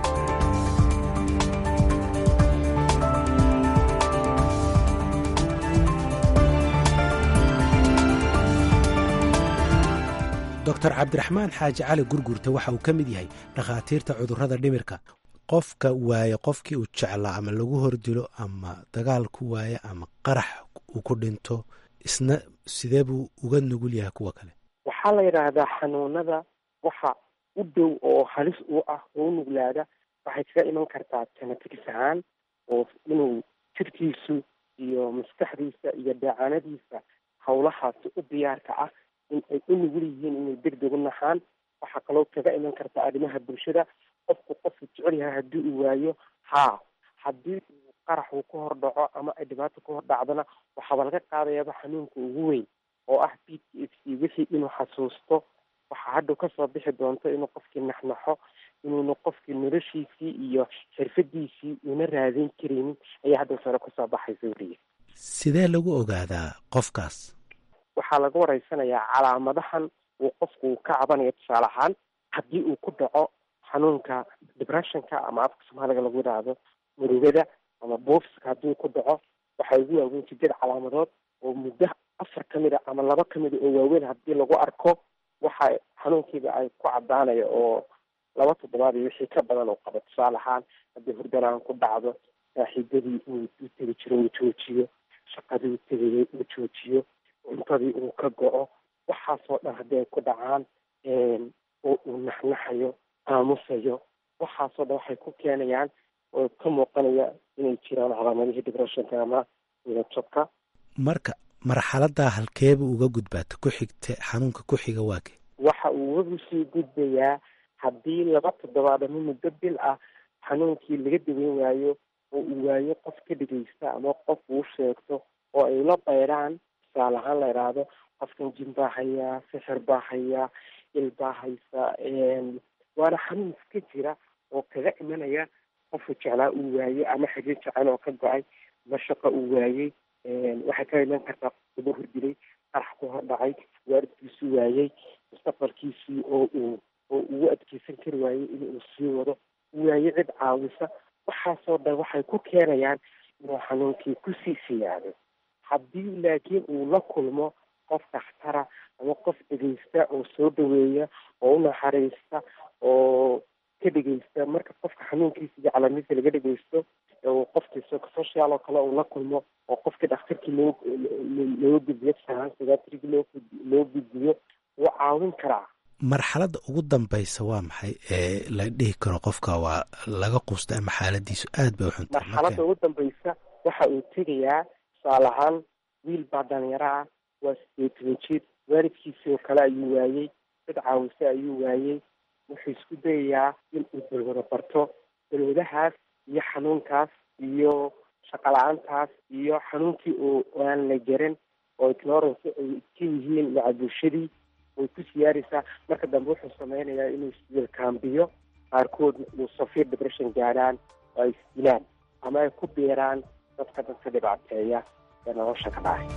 doctor cabdiraxmaan xaaji cali gurgurta waxa uu ka mid yahay dhakhaatiirta cudurrada dhimirka. qofka waaye qofkii uu jeclaa ama lagu hordilo ama dagaal ku waaye ama qarax uu ku dhinto, isna sidee buu uga nugul yahay kuwa kale? waxaa la yidhaahdaa xanuunada waxa u dhow oo halis u ah oo u nuglaada waxay kaga iman kartaa genetic ahaan, oo inuu jirkiisu iyo maskaxdiisa iyo dheecaanadiisa hawlahaasi u diyaarka ah in ay u nugul yihiin inay degdeg u naxaan. waxaa kaloo kaga iman karta arrimaha bulshada, qofku jecel yahay haddii uu waayo haddii uu qarax uu ka hor dhaco ama ay dhibaato ka hor dhacdana waxaaba laga qaadayaaba xanuunka ugu weyn oo ah PTSD. wixii inuu xasuusto waxaa hadhow kasoo bixi doonto inuu qofkii naxnaxo, inuuna qofkii noloshiisii iyo xirfadiisii una raadin karaynin ayaa hadhow sare kusoo baxaysa weliya. sidee lagu ogaadaa qofkaas? waxaa laga wareysanayaa calaamadahan uu qofku ka cabanayo. tusaale ahaan haddii uu ku dhaco xanuunka depressionka ama afka soomaaliga lagu yidhaahdo murugada ama boofska, haddii ku dhaco waxay ugu waaweyn 8 calaamadood oo muddo 4 ka mid a ama 2 ka mid a oo waaweyn haddii lagu arko waxa xanuunkiiba ay ku cadaanayo oo 2 toddobaad iyo wixii ka badan uu qabo. tusaale ahaan haddii hurdalaan ku dhacdo, saaxiibadii uu tegi jiro uu joojiyo, shaqadii uu tegayay uu joojiyo, cuntadii uu ka go-o, waxaasoo dhan haddii ay ku dhacaan oo uu naxnaxayo, aamusayo, waxaasoo dhan waxay ku keenayaan oo ka muuqanaya inay jiraan calaamadihii depressionka ama niyadjabka. marka marxaladaa halkeeba uga gudbaata ku xigta xanuunka ku xiga waake? waxa uu uga sii gudbayaa haddii 2 toddobaad ama muddo bil ah xanuunkii laga daweyn waayo oo uu waayo qof ka dhegeysta ama qof uu sheegto oo ay la bayraan. tusaale ahaan la yidhaahdo qofkan jin baa hayaa, sixir baa hayaa, il baa haysa, waana xanuun iska jira oo kaga imanaya qofku jeclaa uu waayey ama xiriir jecel oo ka go-ay, mashaqo uu waayey. waxay ka iman kartaa uba hordilay, qarax ku hor dhacay, waalidkiisu waayey, mustaqbalkiisii oo ugu adkeysan kari waayey inuu sii wado, waayey cid caawisa. waxaasoo dhan waxay ku keenayaan inuu xanuunkii kusii siyaado. haddii laakiin uu la kulmo qof dakhtara ama qof dhegeysta oo soo dhaweeya oo u naxariista oo ka dhegeysta, marka qofka xanuunkiisa iyo calaamadiisa laga dhegeysto oo qofkii social oo kale uu la kulmo oo qofkii dhakhtarkii loo gudbiyo psychiatrigi loo gudbiyo wuu caawin karaa. marxaladda ugu dambaysa waa maxay ee la dhihi karo qofka waa laga quusta ama xaaladiisu aad bay u xunta? marxaladda ugu dambaysa waxa uu tegayaa, tusaale ahaan wiil baa dhalinyaro ah, waa 18 jir, waalidkiisii oo kale ayuu waayey, dad caawisa ayuu waayey. wuxuu isku dayayaa inuu balwado barto. balwadahaas iyo xanuunkaas iyo shaqala-aantaas iyo xanuunkii oo aan la garan oo ignorance ay iska yihiin maca bulshadii way ku siyaaraysaa. marka dambe wuxuu sameynayaa inuu isdilkaambiyo, qaarkood uu severe depression gaadhaan oo ay isdilaan ama ay ku biiraan dadka dhibaateeya ee nolosha ka dhacay.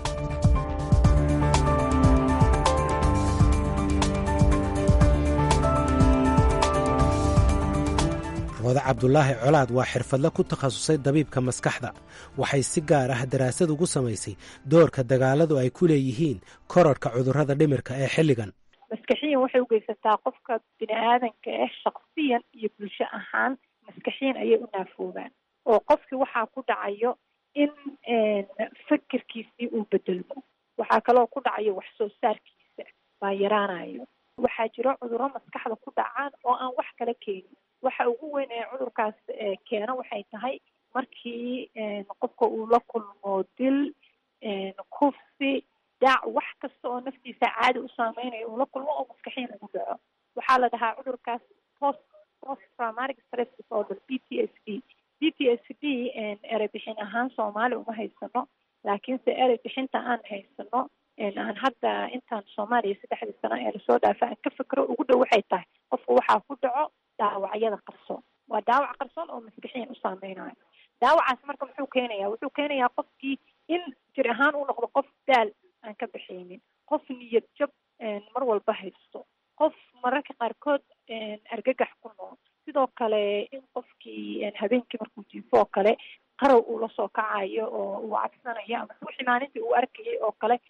rooda cabdulaahi colaad waa xirfadle ku takhasusay dabiibka maskaxda. waxay si gaar ah daraasad ugu samaysay doorka dagaaladu ay ku leeyihiin kororhka cudurrada dhimirka ee xilligan. maskaxiyan waxay ugeysataa qofka bini aadanka ah shaksiyan iyo bulsho ahaan maskaxiyan ayay u naafoobaan oo qofkii waxaa ku dhacayo in fikirkiisii uu bedelmo. waxaa kaloo ku dhacayo wax soo saarkiisa baa yaraanayo. waxaa jiro cudurro maskaxda ku dhacaan oo aan wax kala keenin waxa ugu weyn ee cudurkaas keena waxay tahay markii qofka uu la kulmo dil, kufsi, daac, wax kasta oo naftiisa caadi u saameynayo uu la kulmo oo maskaxiyan ugu dhaco. waxaa la dhahaa cudurkaas post traumatic stress disorder, PTSD. PTSD erey bixin ahaan Soomaali uma haysano, laakiinse erey bixinta aan haysano aan hadda intaan Soomaaliya 3 sano ee lasoo dhaafay aan ka fikro ugu dhow waxay tahay qofka waxaa ku dhaco dhaawacyada qarsoon. waa dhaawac qarsoon oo maskaxiyan u saameynayo. dhaawacaas marka muxuu keenayaa? wuxuu keenayaa qofkii in jir ahaan uu noqdo qof daal aan ka bixinin, qof niyad jab mar walba haysto, qof mararka qaarkood argagax ku nool. sidoo kale in qofkii habeenkii markuu jiifo oo kale qarow uu la soo kacayo oo uu cabsanayo ama wixii maalintii uu arkayay oo kale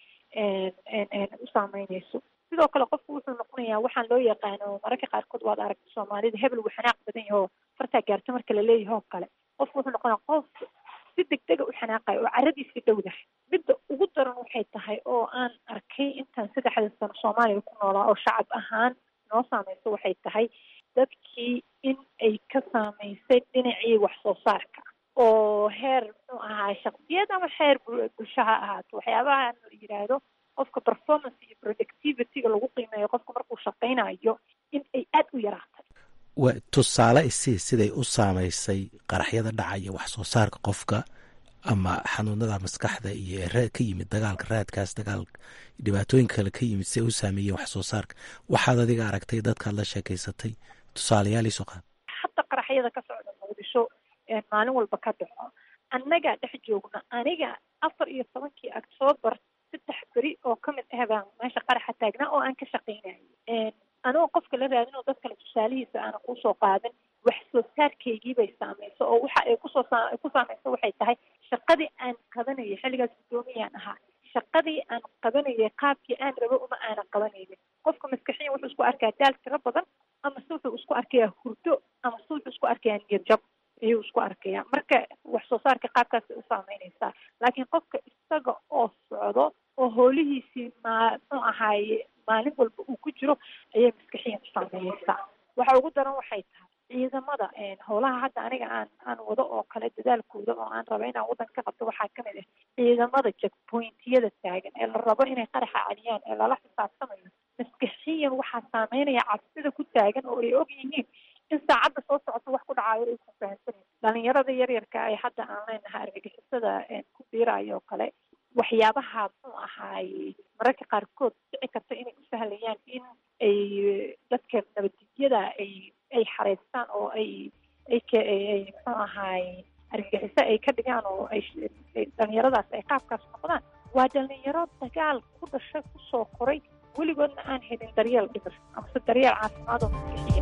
u saameynayso. sidoo kale qofku wuxuu noqonayaa waxaan loo yaqaano mararka qaarkood waad aragta Soomaalida hebel uu xanaaq badan yahay oo farta gaarto marka la leeyahay oo kale. qofku wuxuu noqonayaa qof si degdeg u xanaaqayo oo caradiisa dhowdahay. midda ugu daran waxay tahay oo aan arkay intaan 3 sano Soomaaliya ku noolaa oo shacab ahaan noo saameyso waxay tahay dadkii in ay ka saameysay dhinacii wax soo saarka oo heer muxuu ahaa shaqsiyad ama heer bulsho ha ahaato. waxyaabaha la yidhaahdo qofka performance iyo productivity-ga lagu qiimeeyo qofka markuu shaqaynayo in ay aad u yaraatay. tusaale isii siday u saameysay qaraxyada dhacaya wax soo saarka qofka ama xanuunada maskaxda iyo ka yimid dagaalka raadkaas dhibaatooyinka kale ka yimid siday u saameeyeen wax soo saarka. waxaad adiga aragtay dadkaad la sheekaysatay tusaalayaal iisoo qaad. hadda qaraxyada ka socda Muqdisho maalin walba ka dhaco annaga dhex joogna. aniga 14 October 3 beri oo kamid ah baan meesha qaraxa taagnaa oo aan ka shaqeynayay. anoo qofka la raadin oo dadka tusaalihiisa aan ku soo qaadan wax soo saarkeygii bay saameyso oo waxa ay ku saameyso waxay tahay shaqadii aan qabanayay xilligaas gudoomiyaan ahaa. shaqadii aan qabanayay qaabkii aan rabo uma aanan qabanaynin. qofka maskaxiyan wuxuu isku arkaa daal tiro badan ama wuxuu isku arkayaa hurdo ama wuxuu isku arkayaa niyad jab ayuu isku arkayaa. marka wax soo saarka qaabkaas u saameynaysaa. laakiin qofka isaga oo socdo oo howlihiisii muxuu ahaaye maalin walba uu ku jiro ayay maskaxiyan u saameynaysaa. waxa ugu daran waxay tahay ciidamada howlaha hadda aniga aan wado oo kale dadaalkooda oo aan rabo inaan waddanka ka qabto waxaa kamid ah ciidamada checkpointyada taagan ee la rabo inay qaraxa celiyaan ee lala xisaabtamayo. maskaxiyan waxaa saameynaya cabsida ku taagan oo ay og yihiin in saacadda soo socota wax ku dhacayo ay ku fahansanayeen. dhalinyarada yaryarka ay hadda aan leenahay argagixisada ku biirayo oo kale waxyaabaha muxuu ahaaye mararka qaarkood dhici karta inay u sahlayaan in ay dadka nabadgelyada ay xareystaan oo ay muxuu ahaaye argagixiso ay ka dhigaan oo ay dhalinyaradaas ay qaabkaas noqdaan. waa dhalinyaro dagaal ku dhashay kusoo koray weligoodna aan helin daryeel dhibir amase daryeel caafimaad oo maskixiya.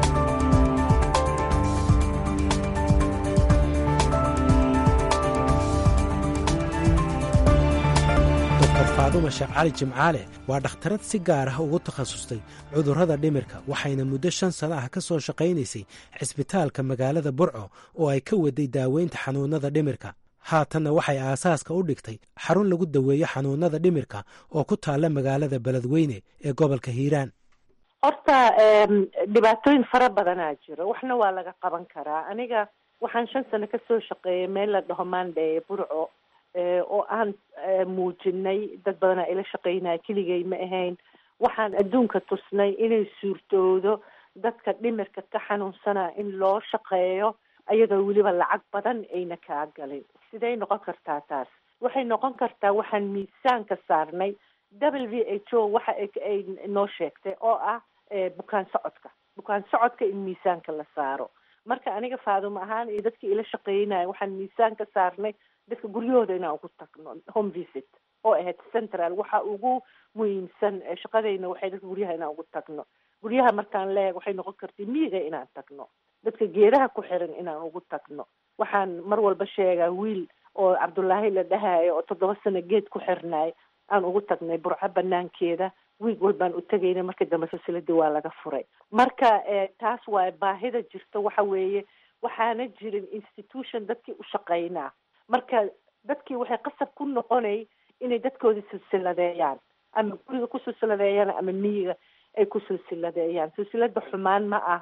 faadumo sheekh cali jimcaale waa dhakhtarad si gaar ah ugu takhasustay cudurrada dhimirka waxayna muddo 5 sano ah ka soo shaqaynaysay cisbitaalka magaalada Burco oo ay ka waday daaweynta xanuunada dhimirka. haatanna waxay aasaaska u dhigtay xarun lagu daweeyo xanuunada dhimirka oo ku taalla magaalada Beledweyne ee gobolka Hiiraan. horta dhibaatooyin fara badanaa jiro, waxna waa laga qaban karaa. aniga waxaan 5 sano ka soo shaqeeyay meel la dhaho Maandhe Burco oo aan muujinay dad badanaa ila shaqeynaya, keligay ma ahayn. waxaan adduunka tusnay inay suurtoodo dadka dhimirka ka xanuunsanaa in loo shaqeeyo ayadoo weliba lacag badan ayna kaa galin. siday noqon kartaa taas? waxay noqon kartaa waxaan miisaanka saarnay WHO waxa ay noo sheegtay oo ah bukaan socodka in miisaanka la saaro. marka aniga Faadumo ahaan iyo dadkii ila shaqeynaya waxaan miisaanka saarnay dadka guryahooda inaan ugu tagno home visit oo ahayd central. waxa ugu muhiimsan shaqadayna waxay dadka guryaha inaan ugu tagno. guryaha markaan leeyahay waxay noqon kartay miyiga inaan tagno, dadka geedaha ku xiran inaan ugu tagno. waxaan mar walba sheegaa wiil oo Cabdullaahi la dhahayo oo 7 sano geed ku xirnay aan ugu tagnay Burco banaankeeda. wiig walbaan u tagaynay, marka dambe silsiladii waa laga furay. marka taas waa baahida jirta. waxa weeye waxaana jirin institution dadkii u shaqeynaa. marka dadkii waxay qasab ku noqonay inay dadkoodii silsiladeeyaan, ama guriga ku silsiladeeyaan ama miyiga ay ku silsiladeeyaan. silsilada xumaan ma aha,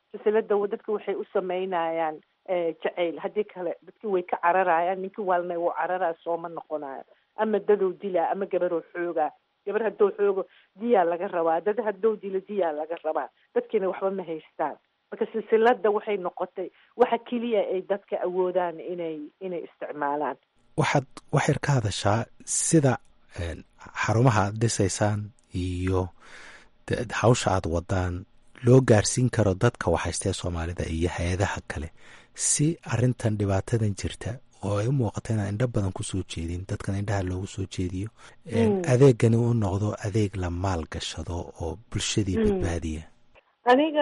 silsilada dadka waxay u samaynayaan jacayl, haddii kale dadki way ka cararayaan, ninkii waalna wuu cararaya, sooma noqonayo, ama dadow dilaa ama gabaroo xoogaa, gabar haddou xoogo diyaa laga rabaa, dad haddou dilo diyaa laga rabaa, dadkiina waxba ma haystaan. marka silsilada waxay noqotay waxa keliya ay dadka awoodaan inay isticmaalaan. waxaad waxyar ka hadashaa sida xarumaha aad dhisaysaan iyo hawsha aad wadaan loo gaarsiin karo dadka waxhaystee Soomaalida iyo hay-adaha kale si arintan dhibaatadan jirta oo ay u muuqata inaan indho badan kusoo jeedin, dadkan indhaha loogu soo jeediyo, adeegani u noqdo adeeg la maal gashado oo bulshadii badbaadiya. aniga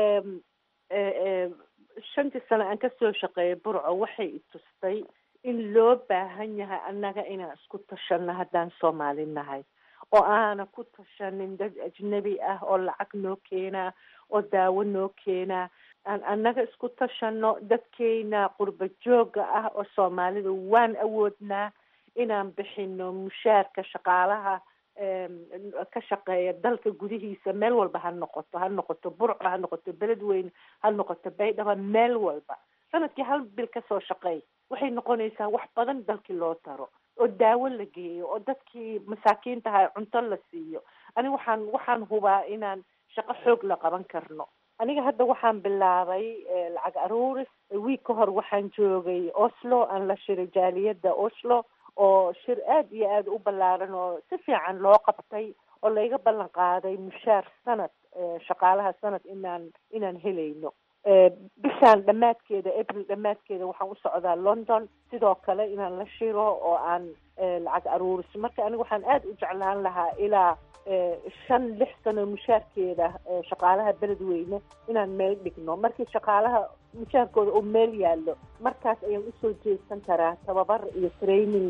5 sano aan kasoo shaqeeyay Burco waxay i tustay in loo baahan yahay annaga inaan isku tashano haddaan Soomaali nahay, oo aana ku tashanin dad ajnabi ah oo lacag noo keenaa oo daawo noo keenaa. aan annaga isku tashano, dadkeena qurba jooga ah oo Soomaalida waan awoodnaa inaan bixino mushaarka shaqaalaha ka shaqeeya dalka gudihiisa, meel walba ha noqoto Burco, ha noqoto Beledweyne, ha noqoto Baydhabo, meel walba sanadkii 1 bil kasoo shaqeey waxay noqonaysaa wax badan dalkii loo taro, oo daawo la geeyo, oo dadkii masaakiinta ahaa cunto la siiyo. aniga waxaan hubaa inaan shaqo xoog la qaban karno. aniga hadda waxaan bilaabay lacag aruuris. wiig ka hor waxaan joogay Oslo, aan la shiray jaaliyadda Oslo, oo shir aad iyo aad u ballaaran oo si fiican loo qabtay, oo layga ballan qaaday mushaar sanad, shaqaalaha sanad inaan helayno. bishaan dhammaadkeeda, April dhammaadkeeda waxaan u socdaa London sidoo kale inaan la shiro oo aan lacag aruuris. marka aniga waxaan aad u jeclaan lahaa ilaa 5-6 sano mushaarkeeda shaqaalaha Beledweyne inaan meel dhigno. markii shaqaalaha mushaarkooda uu meel yaallo, markaas ayaan usoo jeedsan karaa tababar iyo training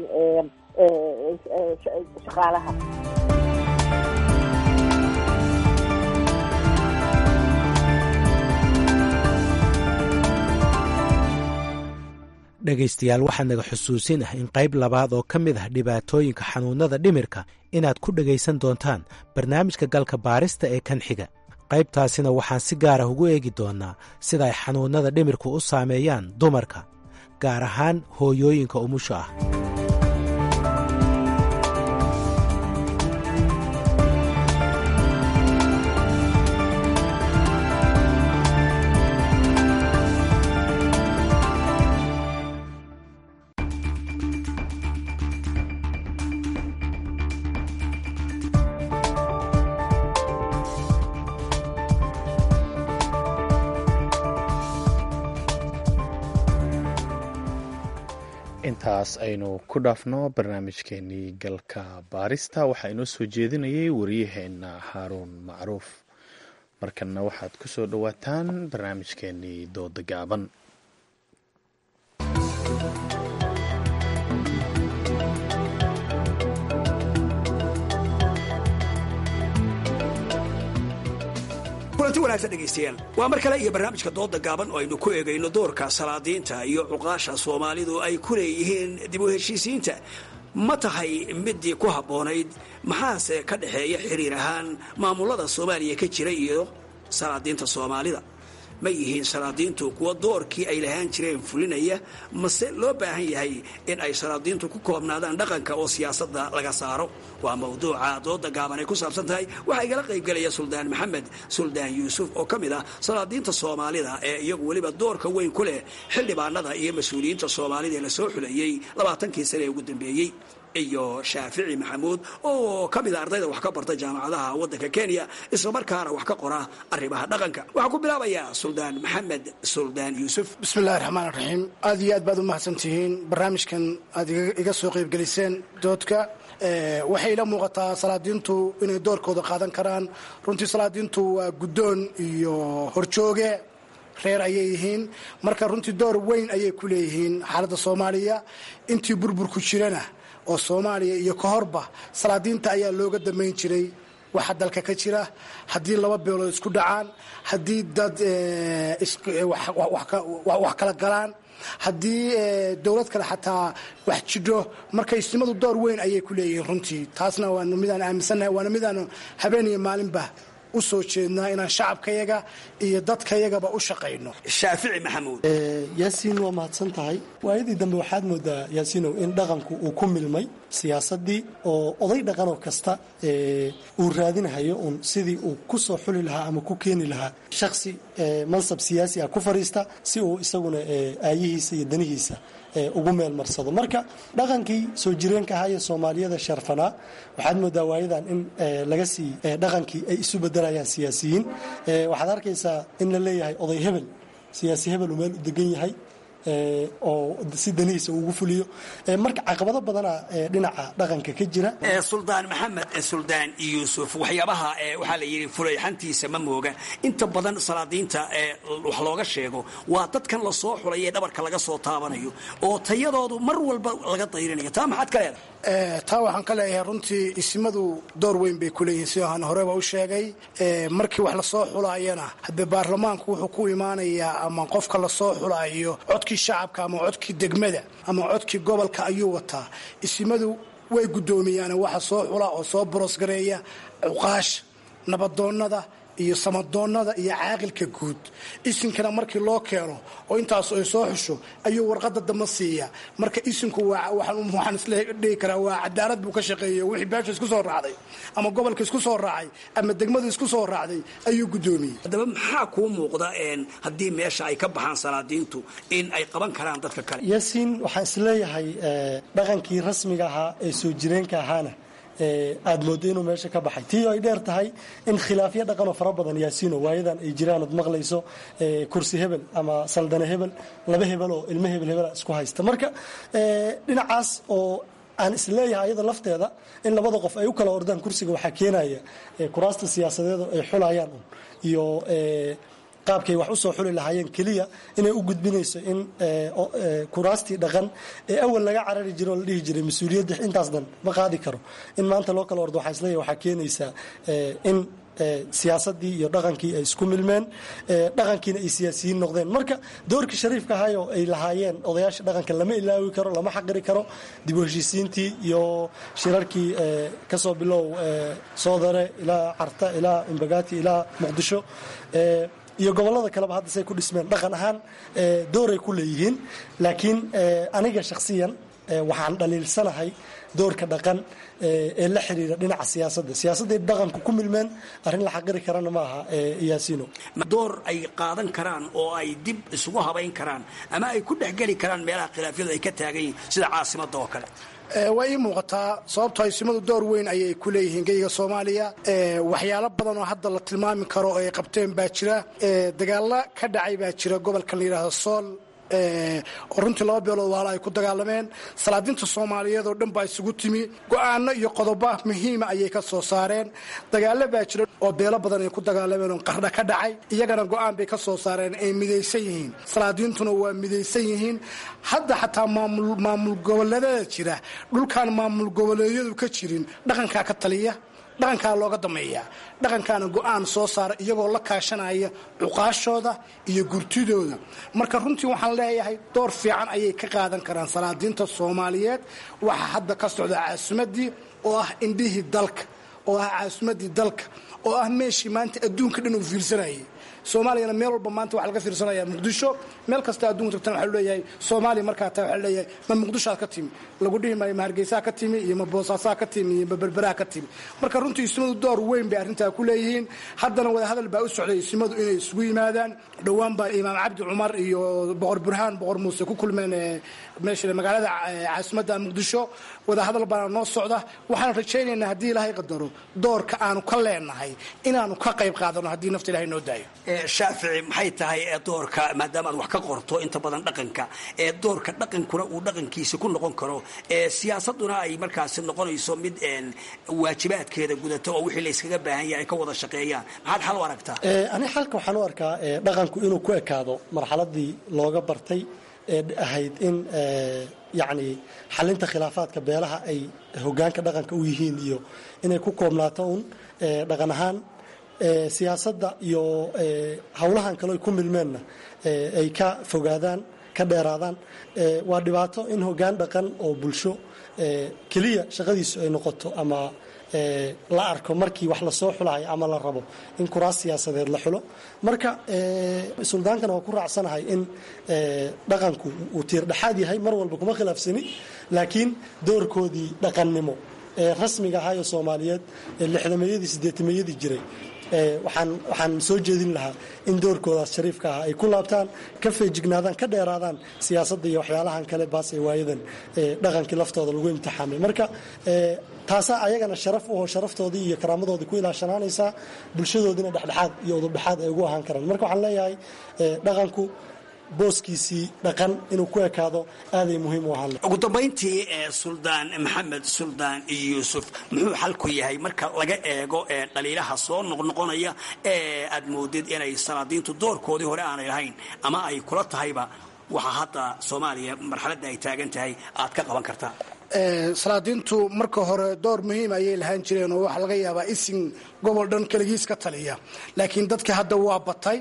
shaqaalaha. dhegaystayaal, waxaa naga xusuusin ah in qayb labaad oo ka mid ah dhibaatooyinka xanuunada dhimirka inaad ku dhegaysan doontaan barnaamijka galka baarista ee kan xiga. qaybtaasina waxaan si gaar ah ugu eegi doonnaa sida ay xanuunada dhimirku u saameeyaan dumarka, gaar ahaan hooyooyinka umusha ah. intaas aynu ku dhaafno barnaamijkeenii galka baarista. waxaa inoo soo jeedinayay wariyaheenna haaruun macruuf. markanna waxaad ku soo dhowaataan barnaamijkeenii dooda gaaban. kulanti wanaagsan dhegaystayaal, waa mar kale iyo barnaamijka dooda gaaban oo aynu ku eegayno doorka salaadiinta iyo cuqaasha Soomaalidu ay ku leeyihiin dib u heshiisiinta. ma tahay midii ku habboonayd? maxaase ka dhexeeya xiriir ahaan maamulada Soomaaliya ka jira iyo salaadiinta Soomaalida? ma yihiin salaadiintu kuwa doorkii ay lahaan jireen fulinaya, mase loo baahan yahay in ay salaadiintu ku koobnaadaan dhaqanka oo siyaasadda laga saaro? waa mawduuca dooda gaaban ay ku saabsan tahay. waxaa igala qaybgelaya Suldaan Maxamed Suldaan Yuusuf oo ka mid ah salaadiinta Soomaalida ee iyagu weliba doorka weyn ku leh xildhibaanada iyo mas-uuliyiinta Soomaalida ee la soo xuleeyey 20kii sane ee ugu dambeeyey, iyo Shaafici Maxamuud oo ka mid ah ardayda wax ka barta jaamacadaha waddanka Kenya, isla markaana wax ka qora arrimaha dhaqanka. waxaan ku bilaabayaa Suldaan Maxamed Suldaan Yuusuf. bismillahi raxmaan raxiim. aad iyo aad baad u mahadsantihiin barnaamijkan aad iga soo qaybgeliseen doodka. waxay ila muuqataa salaadiintu inay doorkooda qaadan karaan. runtii salaadiintu waa guddoon iyo horjooge reer ayay yihiin, marka runtii door weyn ayay ku leeyihiin xaaladda Soomaaliya. intii burburku jirana oo Soomaaliya iyo ka horba salaadiinta ayaa looga damayn jiray waxa dalka ka jira. haddii 2 beelood isku dhacaan, haddii dad wax kala galaan, haddii dowlad kale xataa wax jidho, marka istimadu door weyn ayay ku leeyihiin runtii. taasna waana midaan aaminsannahay, waana midaan habeen iyo maalinba u soo jeednaa inaan shacabkayaga iyo dadkayagaba u shaqayno. Shaafici Maxamuud. Yaasiin waa mahadsan tahay. Waayadii dambe waxaad moodaa Yaasiinow in dhaqanku uu ku milmay siyaasadii oo oday dhaqanoo kasta uu raadinayo un sidii uu ku soo xuli lahaa ama ku keeni lahaa shakhsi mansab siyaasi ah ku fariista si uu isaguna aayihiisa iyo danihiisa ugu meel marsado. Marka dhaqankii soo jireenka ahaa ee Soomaaliyada sharfanaa waxaad moodaa waayadan in laga sii dhaqankii ay isu bedelayaan siyaasiyiin. Waxaad arkaysaa in la leeyahay oday hebel siyaasi hebel uu meel u degan yahay oo si danihiisa ugu fuliyo. Marka caqabado badana dhinaca dhaqanka ka jira. Suldaan Maxamed Suldaan Yuusuf waxyaabaha waxaa la yiri fulayxantiisa ma mooga inta badan salaadiinta wax looga sheego waa dadkan la soo xulay ee dhabarka laga soo taabanayo oo tayadoodu mar walba laga dayrinayo. Taa maxaad ka leedahay? Taa waxaan ka leeyahay runtii isimadu door weyn bay ku leeyihiin sida aan horeba u sheegay. Markii wax la soo xulayana hadda baarlamaanku wuxuu ku imaanayaa ama qofka la soo xulayo codkii shacabka ama codkii degmada ama codkii gobolka ayuu wataa. Isimadu way gudoomiyaan waxa soo xula oo soo borosgareeya uqaash nabadoonnada iyo samadoonnada iyo caaqilka guud. Isinkana markii loo keeno oo intaas ay soo xusho ayuu warqada dama siiya. Marka isinku waxaan isla dhigi karaa waa cadaalad buu ka shaqeeyay wixii beesha isku soo raacday ama gobolka isku soo raacay ama degmada isku soo raacday ayuu gudoomiyay. Hadaba maxaa ku muuqda haddii meesha ay ka baxaan salaadiintu in ay qaban karaan dadka kale? Yaasiin waxaan isleeyahay dhaqankii rasmiga ahaa ee soo jireenka ahaana aad moodo inuu meesha ka baxay tii ay dheer tahay in khilaafyo dhaqan oo fara badan Yaasiino waayadan ay jiraan oo maqlayso kursi hebel ama saldana hebel laba hebel oo ilmo hebel isku haysta. Marka dhinacaas oo aan isleeyahay iyada lafteeda in labada qof ay u kala ordaan kursiga waxaa keenaya kuraasta siyaasadeed ay xulayaan iyo qaabkay wax u soo xuli lahaayeen kaliya inay u gudbinayso in kuraastii dhaqan ee awal laga carari jiro oo la dhihi jiray mas'uuliyadda intaas dhan ma qaadi karo in maanta loo kala ordo waxaa isleeyahay waxaa keenaysaa in siyaasadii iyo dhaqankii ay isku milmeen dhaqankiina ay siyaasiyiin noqdeen. Marka doorkii shariifka ahaay oo ay lahaayeen odayaasha dhaqanka lama ilaawi karo lama xaqiri karo. dib u heshiisiintii iyo shirarkii kasoo bilow Soodare ilaa Carta ilaa Imbagaati ilaa Muqdisho iyo gobolada kaleba hadda say ku dhismeen dhaqan ahaan dooray ku leeyihiin. Laakiin aniga shakhsiyan waxaan dhaliilsanahay doorka dhaqan ee la xiriira dhinaca siyaasadda dhaqanku ku milmeen arrin la xaqiri karana ma aha. Yaasiino door ay qaadan karaan oo ay dib isugu habayn karaan ama ay ku dhexgeli karaan meelaha khilaafyadu ay ka taagan yihiin sida caasimadda oo kale. Way ii muuqataa sababtoo ay isimadu door weyn ayay ku leeyihiin geyga Soomaaliya. Waxyaalo badan oo hadda la tilmaami karo oo ay qabteen baa jira. Dagaalo ka dhacay baa jira gobolka la yiraahdo Sool oo runtii laba beelood waala ay ku dagaalameen. Salaadiinta Soomaaliyeed oo dhan baa isugu timi go'aano iyo qodobo muhiima ayay ka soo saareen. Dagaalo baa jira oo beelo badan ay ku dagaalameen oo qarda ka dhacay iyagana go'aan bay ka soo saareen ay midaysan yihiin. Salaadiintuna waa midaysan yihiin. Hadda xataa maamul goboleedyada jira dhulkaan maamul goboleedyadu ka jirin dhaqanka ka taliya dhaqankaa looga dameeyaa dhaqankaana go'aan soo saara iyagoo la kaashanaya cuqaashooda iyo gurtidooda. Marka runtii waxaan leeyahay door fiican ayay ka qaadan karaan salaadiinta Soomaaliyeed. Waxa hadda ka socda caasimadii oo ah indhihii dalka oo ah caasimadii dalka oo ah meeshii maanta adduunka dhan uu fiirsanayay. Soomaaliyana meel walba maanta waxa laga fiirsanayaa Muqdisho meel kasta adduunka tagtana waxa leeyahay Soomaaliya markaa taa waxa leeyahay ma Muqdisho ka timi lagu dhihi maayo Hargeysa ka timi iyo ma Boosaaso ka timi iyo ma Berbera ka timi. Marka runtii isimadu door weyn bay arrintaa ku leeyihiin. Haddana wada hadal baa u socday isimadu inay isugu yimaadaan dhawaan baa Imaam Cabdi Cumar iyo Boqor Burhaan Boqor Muuse ku kulmeen meesha magaalada caasimadda Muqdisho. Wada hadal baa noo socda waxaan rajaynaynaa haddii Ilaahay qadaro doorka aanu ka leenahay inaanu ka qayb qaadano haddii nafta Ilaahay noo daayo. Shaafici maxay tahay doorka maadaama aad wax ka qorto inta badan dhaqanka doorka dhaqankuna uu dhaqankiisa ku noqon karo siyaasaduna ay markaas noqonayso mid waajibaadkeeda gudato oo wixii la iskaga baahan yahay ka wada shaqeeyaan maxaad xal u aragtaa? Ani xalka waxaan u arkaa dhaqanku inuu ku ekaado marxaladii looga bartay ahayd in yacni xalinta khilaafaadka beelaha ay hoggaanka dhaqanka u yihiin iyo inay ku koobnaato un dhaqan ahaan siyaasadda iyo howlahan kale ay ku milmeenna ay ka fogaadaan ka dheeraadaan. Waa dhibaato in hoggaan dhaqan oo bulsho keliya shaqadiisu ay noqoto ama la arko markii wax lasoo xulayo ama la rabo in kuraas siyaasadeed la xulo. Marka suldaankana waa ku raacsanahay in dhaqanku uu tiir dhexaad yahay, mar walba kuma khilaafsani, laakiin doorkoodii dhaqannimo ee rasmiga ahaa ee Soomaaliyeed ee 60-meeyadii 80-meeyadii jiray waxaan soo jeedin lahaa in doorkoodaas shariifka ah ay ku laabtaan, ka feejignaadaan, ka dheeraadaan siyaasadda iyo waxyaalahan kale baas ee waayadan dhaqankii laftooda lagu imtixaamay. Marka taasaa ayagana sharaf u sharaftoodii iyo karaamadoodii ku ilaashanaanaysaa, bulshadoodiina dhexdhexaad iyo udubdhexaad ay ugu ahaan karaan. Marka waxaan leeyahay dhaqanku booskiisii dhaqan inuu ku ekaado aaday muhiim u ahaan. ugu dambayntii suldaan maxamed suldaan yuusuf muxuu xalku yahay marka laga eego dhaliilaha soo noqnoqonaya ee aad moodid inay salaadiintu doorkoodii hore aanay lahayn ama ay kula tahayba waxa hadda Soomaaliya marxaladda ay taagan tahay aad ka qaban kartaa? salaadiintu marka hore door muhiim ayay lahaan jireen oo waxa laga yaabaa isin gobol dhan kaligiis ka taliya, laakiin dadka hadda waa batay.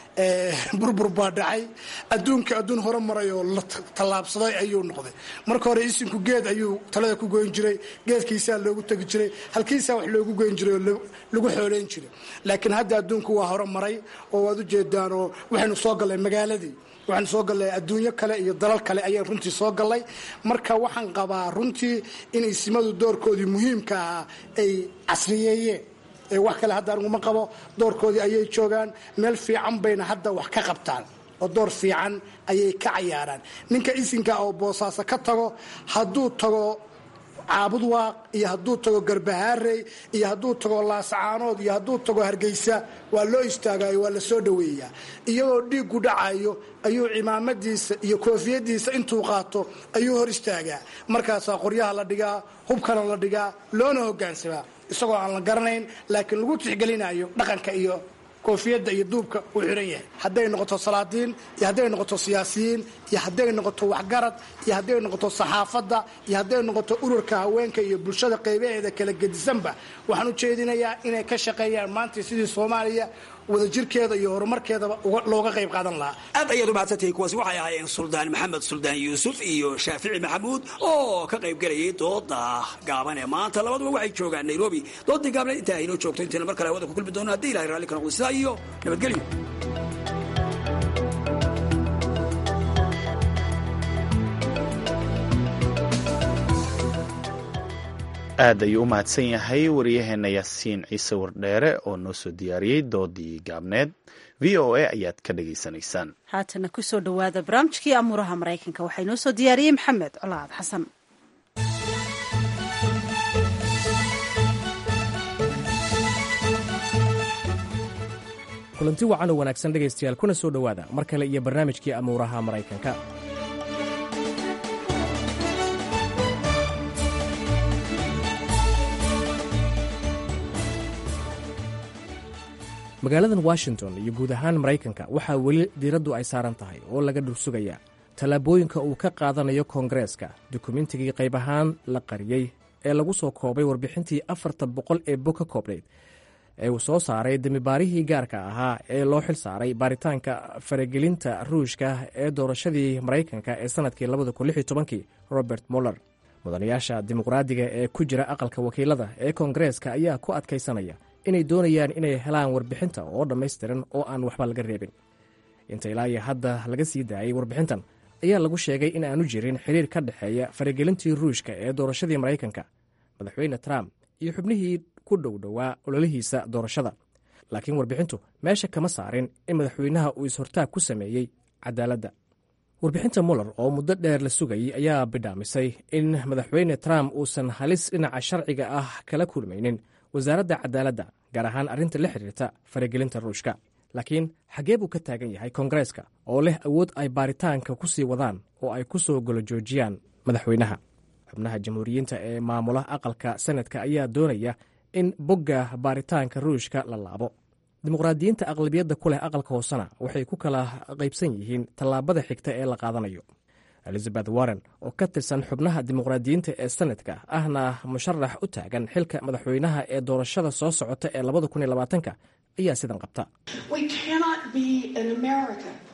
burbur baa dhacay, adduun hore maray oo la tallaabsaday ayuu noqday. marka hore isinku geed ayuu talada ku goyn jiray, geedkiisaa loogu tegi jiray, halkiisaa wax loogu goyn jiray oo lagu xooleyn jiray. laakiin hadda adduunku waa hore maray oo waad u jeedaanoo waxaynu soo gallay magaaladii, waxaan soo gallay adduunyo kale iyo dalal kale ayaan runtii soo gallay. marka waxaan qabaa runtii in isimadu doorkoodii muhiimka ah ay casriyeeyeen. wax kale hadda aniguma qabo, doorkoodii ayay joogaan, meel fiican bayna hadda wax ka qabtaan oo door fiican ayay ka cayaaraan. ninka isinka oo boosaaso ka tago, hadduu tago caabud waaq iyo hadduu tago garbahaarey iyo hadduu tago laasacaanood iyo hadduu tago hargeysa, waa loo istaagayo, waa la soo dhoweeyaa. iyagoo dhiiggu dhacayo ayuu cimaamadiisa iyo koofiyadiisa intuu qaato ayuu hor istaagaa. markaasaa qoryaha la dhigaa, hubkana la dhigaa, loona hogaansamaa isagoo aan la garanayn, laakiin lagu tixgelinayo dhaqanka iyo koofiyadda iyo duubka uu xiran yahay. hadday noqoto salaadiin iyo hadday noqoto siyaasiyiin iyo hadday noqoto waxgarad iyo hadday noqoto saxaafadda iyo hadday noqoto ururka haweenka iyo bulshada qaybaheeda kala gedisanba, waxaan u jeedinayaa inay ka shaqeeyaan maanta sidii Soomaaliya wadajirkeeda iyo horumarkeedaba looga qayb qaadan lahaa. aad ayaad u mahadsantahay. kuwaasi waxay ahaayeen suldaan maxamed suldaan yuusuf iyo shaafici maxamuud oo ka qayb galayay dooda gaaban ee maanta. labaduba waxay joogaan Nairobi. doodii gaabneed intaa aynoo joogto intayna mar kale hawada ku kulmi doono haddii ilaahay raalli ka noqdo. sidaa iyo nabadgelyo. aad ayuu u mahadsan yahay wariyaheenna yaasiin ciise wardheere oo noo soo diyaariyey doodii gaabneed. v o a ayaad ka dhagaysanaysaan. haatana ku soo dhowaada barnaamijkii amuuraha maraykanka. waxaa inoo soo diyaariyey maxamed colaad xasan. kulanti wacan oo wanaagsan dhegaystayaal, kuna soo dhowaada mar kale iyo barnaamijkii amuuraha maraykanka. magaaladan washington iyo guud ahaan maraykanka waxaa weli diiraddu ay saaran tahay oo laga dhursugayaa tallaabooyinka uu ka qaadanayo koongareeska dukumentigii qayb ahaan la qariyey ee lagu soo koobay warbixintii 400 ee bog ka koobnayd ee uu soo saaray demibaarihii gaarka ahaa ee loo xil saaray baaritaanka faragelinta ruushka ee doorashadii maraykanka ee sannadkii 2016 robert muller. mudanayaasha dimuqraadiga ee ku jira aqalka wakiilada ee koongareeska ayaa ku adkaysanaya inay doonayaan inay helaan warbixinta oo dhammaystiran oo aan waxba laga reebin. inta ilaa iyo hadda laga sii daayay warbixintan ayaa lagu sheegay in aanu jirin xiriir ka dhexeeya faragelintii ruushka ee doorashadii maraykanka, madaxweyne trump iyo xubnihii ku dhowdhowaa ololihiisa doorashada. laakiin warbixintu meesha kama saarin in madaxweynaha uu is-hortaag ku sameeyey cadaaladda. warbixinta muller oo muddo dheer la sugayey ayaa bidhaamisay in madaxweyne trump uusan halis dhinaca sharciga ah kala kulmaynin wasaaradda cadaaladda, gaar ahaan arrinta la xiriirta faragelinta ruushka. laakiin xaggee buu ka taagan yahay koongareeska oo leh awood ay baaritaanka ku sii wadaan oo ay ku soo golo joojiyaan madaxweynaha? xubnaha jamhuuriyiinta ee maamula aqalka senadka ayaa doonaya in bogga baaritaanka ruushka la laabo. dimuqraadiyiinta aqlabiyadda ku leh aqalka hoosena waxay ku kala qaybsan yihiin tallaabada xigta ee la qaadanayo. elizabeth warren oo ka tirsan xubnaha dimuqraadiyiinta ee senadka ahna musharax u taagan xilka madaxweynaha ee doorashada soo socota ee 2020 ayaa sidan qabta.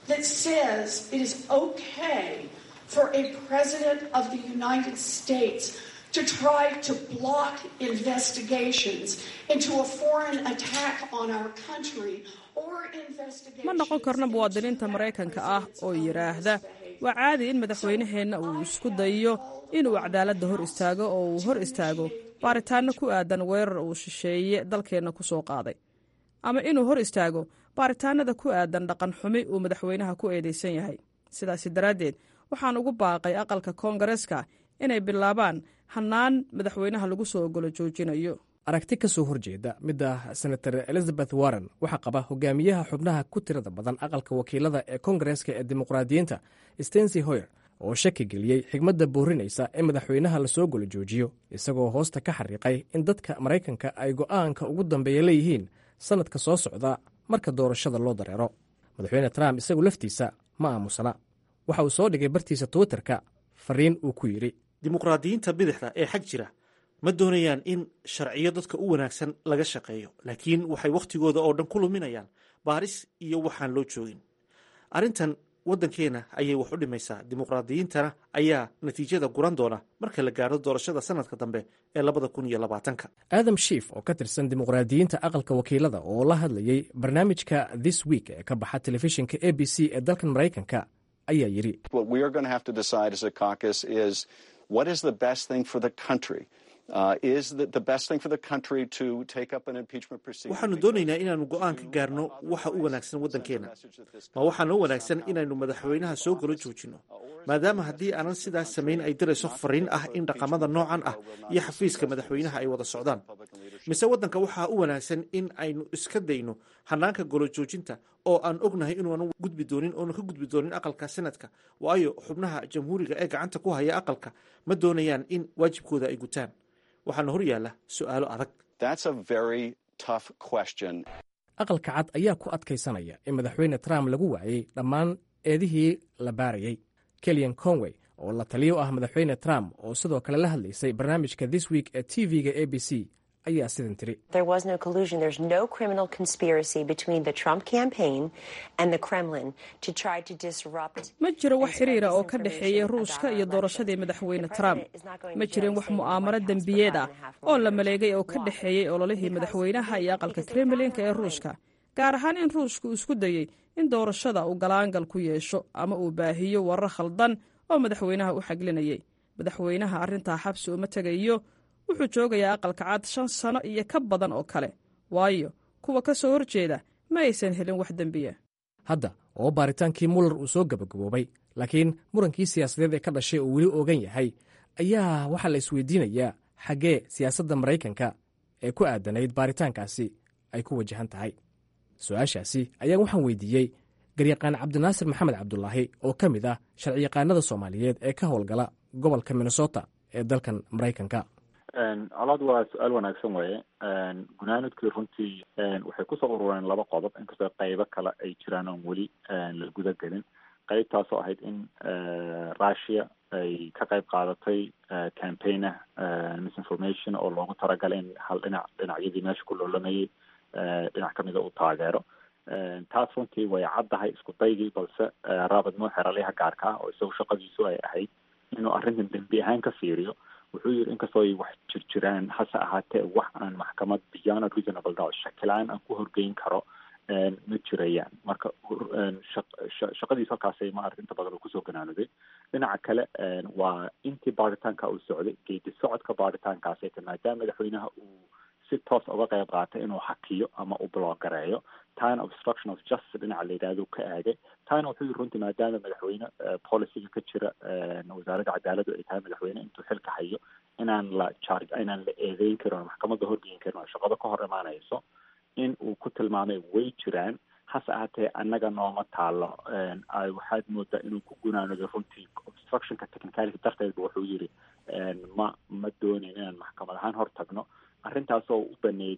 that says it is okay for a president of the United States to try to block investigations into a foreign attack on our country or investigations. Ma noqon karno muwaadiniinta Maraykanka ah oo yiraahda waa caadi in madaxweynaheenna uu isku dayo inuu cadaaladda hor istaago oo uu hor istaago baaritaano ku aadan weerar uu shisheeye dalkeenna ku soo qaaday ama inuu hor istaago baaritaanada ku aadan dhaqan xumi uu madaxweynaha ku eedeysan yahay. sidaasi daraaddeed waxaan ugu baaqay aqalka koongareeska inay bilaabaan hannaan madaxweynaha lagu soo ogolo joojinayo. aragti ka soo horjeeda midda senator elizabeth warren waxaa qaba hogaamiyaha xubnaha ku tirada badan aqalka wakiilada ee koongareeska ee dimuqraadiyiinta stensy hoyer oo shaki geliyey xigmadda boorinaysa in madaxweynaha lasoo golo joojiyo isagoo hoosta ka xariiqay in dadka maraykanka ay go'aanka ugu dambeeya leeyihiin sannadka soo socda marka doorashada loo dareero. madaxweyne trump isagu laftiisa ma aamusana. waxa uu soo dhigay bartiisa twitterka fariin uu ku yidhi dimuqraadiyiinta bidixda ee xag jira ma doonayaan in sharciyo dadka u wanaagsan laga shaqeeyo, laakiin waxay wakhtigooda oo dhan ku luminayaan baaris iyo waxaan loo joogin. arrintan waddankeena ayay wax u dhimaysaa. dimuqraadiyiintana ayaa natiijada guran doona marka la gaaro doorashada sanadka dambe ee 2020. adam shiif oo ka tirsan dimuqraadiyiinta aqalka wakiilada oo la hadlayey barnaamijka this week ee ka baxa telefishinka a b c ee dalkan maraykanka ayaa yidhi waxaanu doonaynaa inaannu go'aan ka gaarno waxa u wanaagsan waddankeena. ma waxaanoo wanaagsan inaynu madaxweynaha soo golo joojinno, maadaama haddii aanan sidaas samayn ay dirayso fariin ah in dhaqamada noocan ah iyo xafiiska madaxweynaha ay wada socdaan. mise waddanka waxaa u wanaagsan in aynu iska dayno hannaanka golo joojinta oo aan ognahay inuunan gudbi doonin oonu ka gudbi doonin aqalka senadka, waayo xubnaha jamhuuriga ee gacanta ku haya aqalka ma doonayaan in waajibkooda ay gutaan. waxaana hor yaalla su'aalo adag. aqalka cad ayaa ku adkaysanaya in madaxweyne trump lagu waayey dhammaan eedihii la baarayey. kellyan conway oo la taliyo ah madaxweyne trump oo sidoo kale la hadlaysay barnaamijka this week ee tv-ga a b c ayaa sidan tiri ma jiro wax xiriira oo ka dhexeeya ruushka iyo doorashadii madaxweyne trump. ma jirin wax mu'aamaro dembiyeed ah oo la maleegay oo ka dhexeeyey ololihii madaxweynaha iyo aqalka kremlinka ee ruushka, gaar ahaan in ruushku isku dayey in doorashada uu galaangal ku yeesho ama uu baahiyo warar khaldan oo madaxweynaha u xaglinayay. madaxweynaha arrintaa xabsi uma tegayo. wuxuu joogayaa aqalka cad 5 sano iyo ka badan oo kale, waayo kuwa ka soo horjeeda ma aysan helin wax dembiya. hadda oo baaritaankii muller uu soo gabagaboobay, laakiin murankii siyaasadeed ee ka dhashay uu weli ogan yahay, ayaa waxaa la isweydiinayaa xaggee siyaasadda maraykanka ee ku aadanayd baaritaankaasi ay ku wajahan tahay. su-aashaasi ayaan waxaan weydiiyey garyaqaan cabdinaasir maxamed cabdulaahi oo ka mid ah sharciyaqaanada soomaaliyeed ee ka howlgala gobolka minnesota ee dalkan maraykanka. colaad waa su-aal wanaagsan weeye. gunaanadkii runtii waxay kusoo urureen 2 qodob, inkastoo qaybo kale ay jiraan oon weli la guda gelin. qaybtaasoo ahayd in russia ay ka qayb qaadatay campaigna misinformation oo loogu talagalay in hal dhinacyadii meesha ku loolamayay dhinac kamida uu taageero. taas runtii way caddahay isku daygii, balse raabad moo xeralyaha gaarka ah oo isagu shaqadiisu ay ahayd inuu arrintan dembi ahaan ka fiiriyo. wuxuu yidhi inkastoo ay wax jirjiraan, hase ahaatee wax aan maxkamad beyond a reasonable doubt shakilaan aan ku horgeyn karo ma jirayaan. marka shaqadiis halkaasay ma arrinta badan uu kusoo ganaanuday. dhinaca kale waa intii baaritaanka uu socday, geedi socodka baaritaankaasay ta maadaama madaxweynaha uu si toos uga qayb qaatay inuu hakiyo ama u bloogareeyo, taana obstruction of justice dhinaca la yidhahdo ka aagay. taana wuxuu yidhi runtii maadaama madaxweyne policyga ka jira wasaaradda cadaaladdu ay tahay madaxweyne intuu xilka hayo inaan la eedeyn karin oo maxkamadda horgeyn karin oo shaqada ka hor imaanayso, in uu ku tilmaamay way jiraan, hase ahaatee annaga nooma taalo. waxaad moodaa inuu ku gunaanado runtii obstructionka technicality darteedba wuxuu yidhi ma doonayn inaan maxkamad ahaan hor tagno. arrintaasoo u baneyd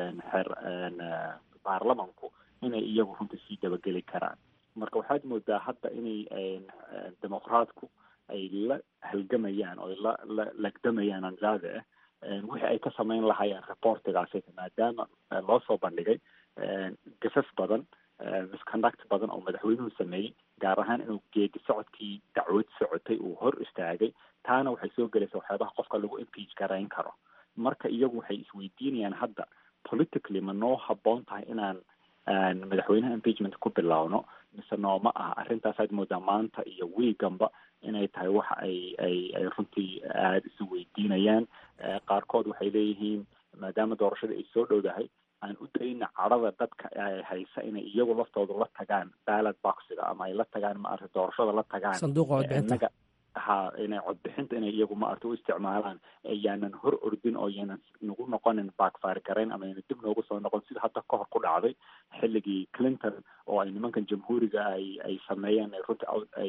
baarlamanku inay iyagu runtii sii dabageli karaan. marka waxaad moodaa hadda inay dimuqraadku ay la halgamayaan oo la lagdamayaan andaada ah wixii ay ka samayn lahaayeen reportigaasi, maadaama loo soo bandhigay gafaf badan misconduct badan oo madaxweynuhu sameeyey, gaar ahaan inuu geedi socodkii dacwad socotay uu hor istaagay. taana waxay soo gelaysaa waxyaabaha qofka lagu impeach garayn karo. marka iyagu waxay isweydiinayaan hadda politically ma noo habboon tahay inaan madaxweynaha impeachment ku bilaawno mise nooma ah. arrintaasaad moodaa maanta iyo wiiganba inay tahay waxa ay runtii aada isu weydiinayaan. qaarkood waxay leeyihiin maadaama doorashada ay soo dhowdahay aan u dayna cadhada dadka ay haysa inay iyagu laftooda la tagaan ballot boxiga ama ay la tagaan maaragtay doorashada la tagaan sanduuqa codbixinta inay codbixinta inay iyagu maaragtay u isticmaalaan yaanan hor ordin oo yaanan nagu noqonin backfire garayn ama yaanan dib noogu soo noqon sida hadda ka hor ku dhacday xilligii Clinton oo ay nimankan jamhuuriga ay sameeyeen runtii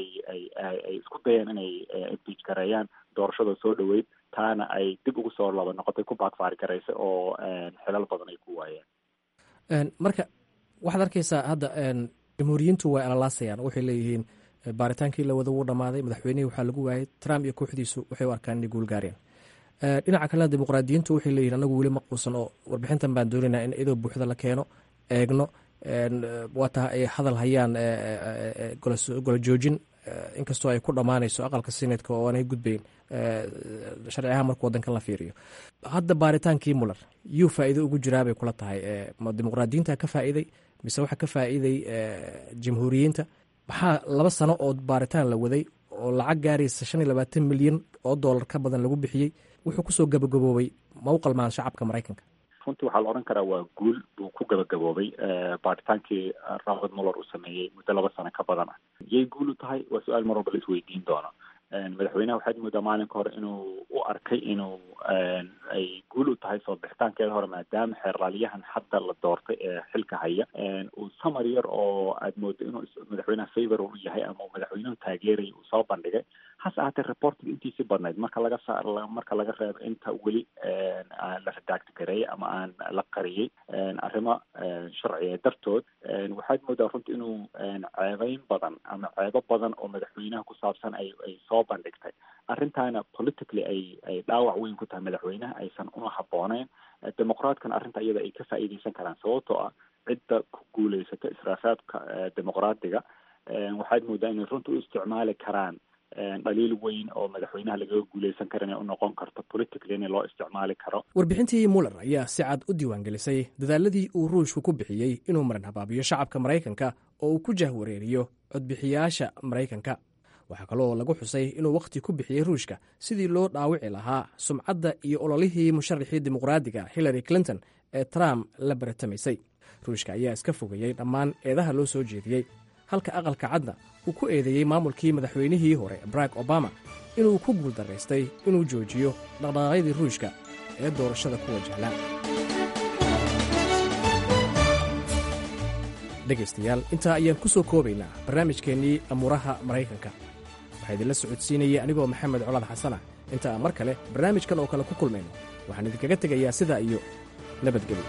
ay isku dayeen inay impeach gareeyaan doorashada soo dhaweyd, taana ay dib ugu soo laba noqotay ku backfire garaysay oo xilal badan ay ku waayeen. marka waxaad arkaysaa hadda jamhuuriyiintu way alalaasayaan, waxay leeyihiin baaritaankii la wada wuu dhammaaday, madaxweynihii waxaa lagu waayay, Trump iyo kooxdiisu waxay u arkaan inay guulgaareen. dhinaca kalena dimuqraadiyiintu waxay leeyihin anagu weli ma quusan oo warbixintan baan doonaynaa in idoo buuxda la keeno eegno waata ay hadal hayaan golo joojin inkastoo ay ku dhammaanayso aqalka senatka oo aanay gudbayn sharciyaha marka wadankan la fiiriyo. hadda baaritaankii Mueller yuu faa'iido ugu jiraa bay kula tahay ma dimuqraadiyiinta ka faa'iiday mise waxa ka faa'iiday jamhuuriyiinta? maxaa 2 sano oo baaritaan la waday oo lacag gaaraysa 25 milyan oo dollar ka badan lagu bixiyey wuxuu kusoo gabagaboobay ma u qalmaan shacabka Maraykanka? runtii waxaa la odhan karaa waa guul buu ku gabagaboobay baaritaankii Robert Mueller uu sameeyey muddo 2 sano ka badan ah. yay guul u tahay waa su-aal mar walba la isweydiin doono. madaxweynaha waxaad moodaa maalinka hore inuu u arkay inuu ay guul u tahay soo bixitaankeeda hore maadaama xeerlaaliyahan hadda la doortay ee xilka haya uu samar yar oo aad moodo inuu madaxweynaha favor u yahay ama madaxweynuhu taageeraya uu soo bandhigay. hase ahaatee reportiga intiisii badnayd marka laga reebo inta weli la redact gareeyay ama aan la qariyey arrimo sharciga dartood, waxaad moodaa runtii inuu ceebeyn badan ama ceebo badan oo madaxweynaha ku saabsan ay soo bandhigtay. arrintaana politically ay dhaawac weyn ku tahay madaxweynaha, aysan una habbooneyn. dimuqraadkana arrinta iyada ay ka faa'iideysan karaan sababtoo ah cidda ku guuleysata israafaadka dimuqraadiga waxaad moodaa inay runtii u isticmaali karaan dhaliil weyn oo madaxweynaha lagaga guuleysan kara inay u noqon karto politically in loo isticmaali karo. warbixintii Mueller ayaa si cad u diiwaangelisay dadaaladii uu ruushku ku bixiyey inuu marin habaabiyo shacabka Maraykanka oo uu ku jahwareeriyo codbixiyaasha Maraykanka. waxaa kaloo lagu xusay inuu wakhti ku bixiyey ruushka sidii loo dhaawici lahaa sumcadda iyo ololihii musharaxii dimuqraadiga Hillary Clinton ee Trump la baratamaysay. ruushka ayaa iska fogeeyey dhammaan eedaha loo soo jeediyey, halka aqalka cadna uu ku eedeeyey maamulkii madaxweynihii hore Barack Obama inuu ku guuldaraystay inuu joojiyo dhaqdhaqaaqyadii ruushka ee doorashada ku wajahnaa. dhegaystayaal intaa ayaan ku soo koobaynaa barnaamijkeennii amuuraha Maraykanka. waxaa idinla socodsiinayay anigoo Maxamed Colaad Xasana. inta aan mar kale barnaamijkan oo kale ku kulmayno waxaan idinkaga tegayaa sidaa iyo nabadgelyo.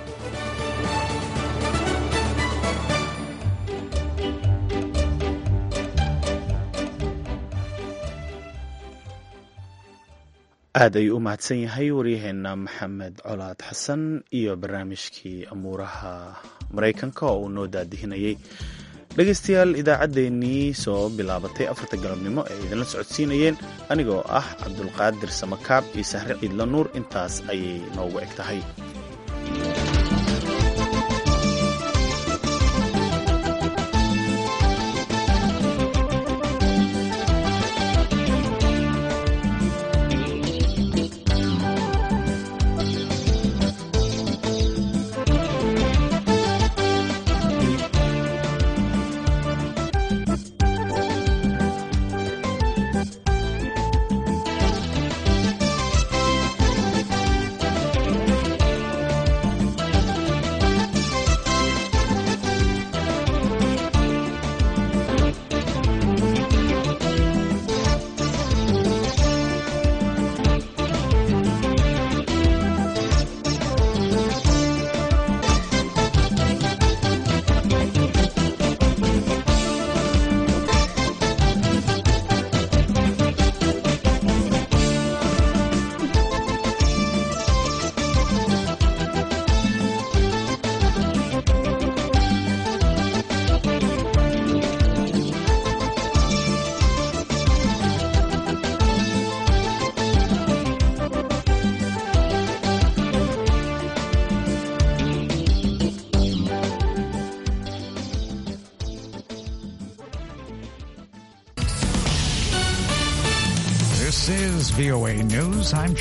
aad ayuu u mahadsan yahay waryaheena Maxamed Colaad Xasan iyo barnaamijkii amuuraha Maraykanka oo uu noo daadihinayay. dhegaystayaal idaacaddeenii soo bilaabatay 4 galabnimo ee idinla socodsiinayeen anigoo ah Cabdulqaadir Samakaab iyo Sahre Ciidla Nuur. intaas ayay noogu eg tahay. VOA News. I'm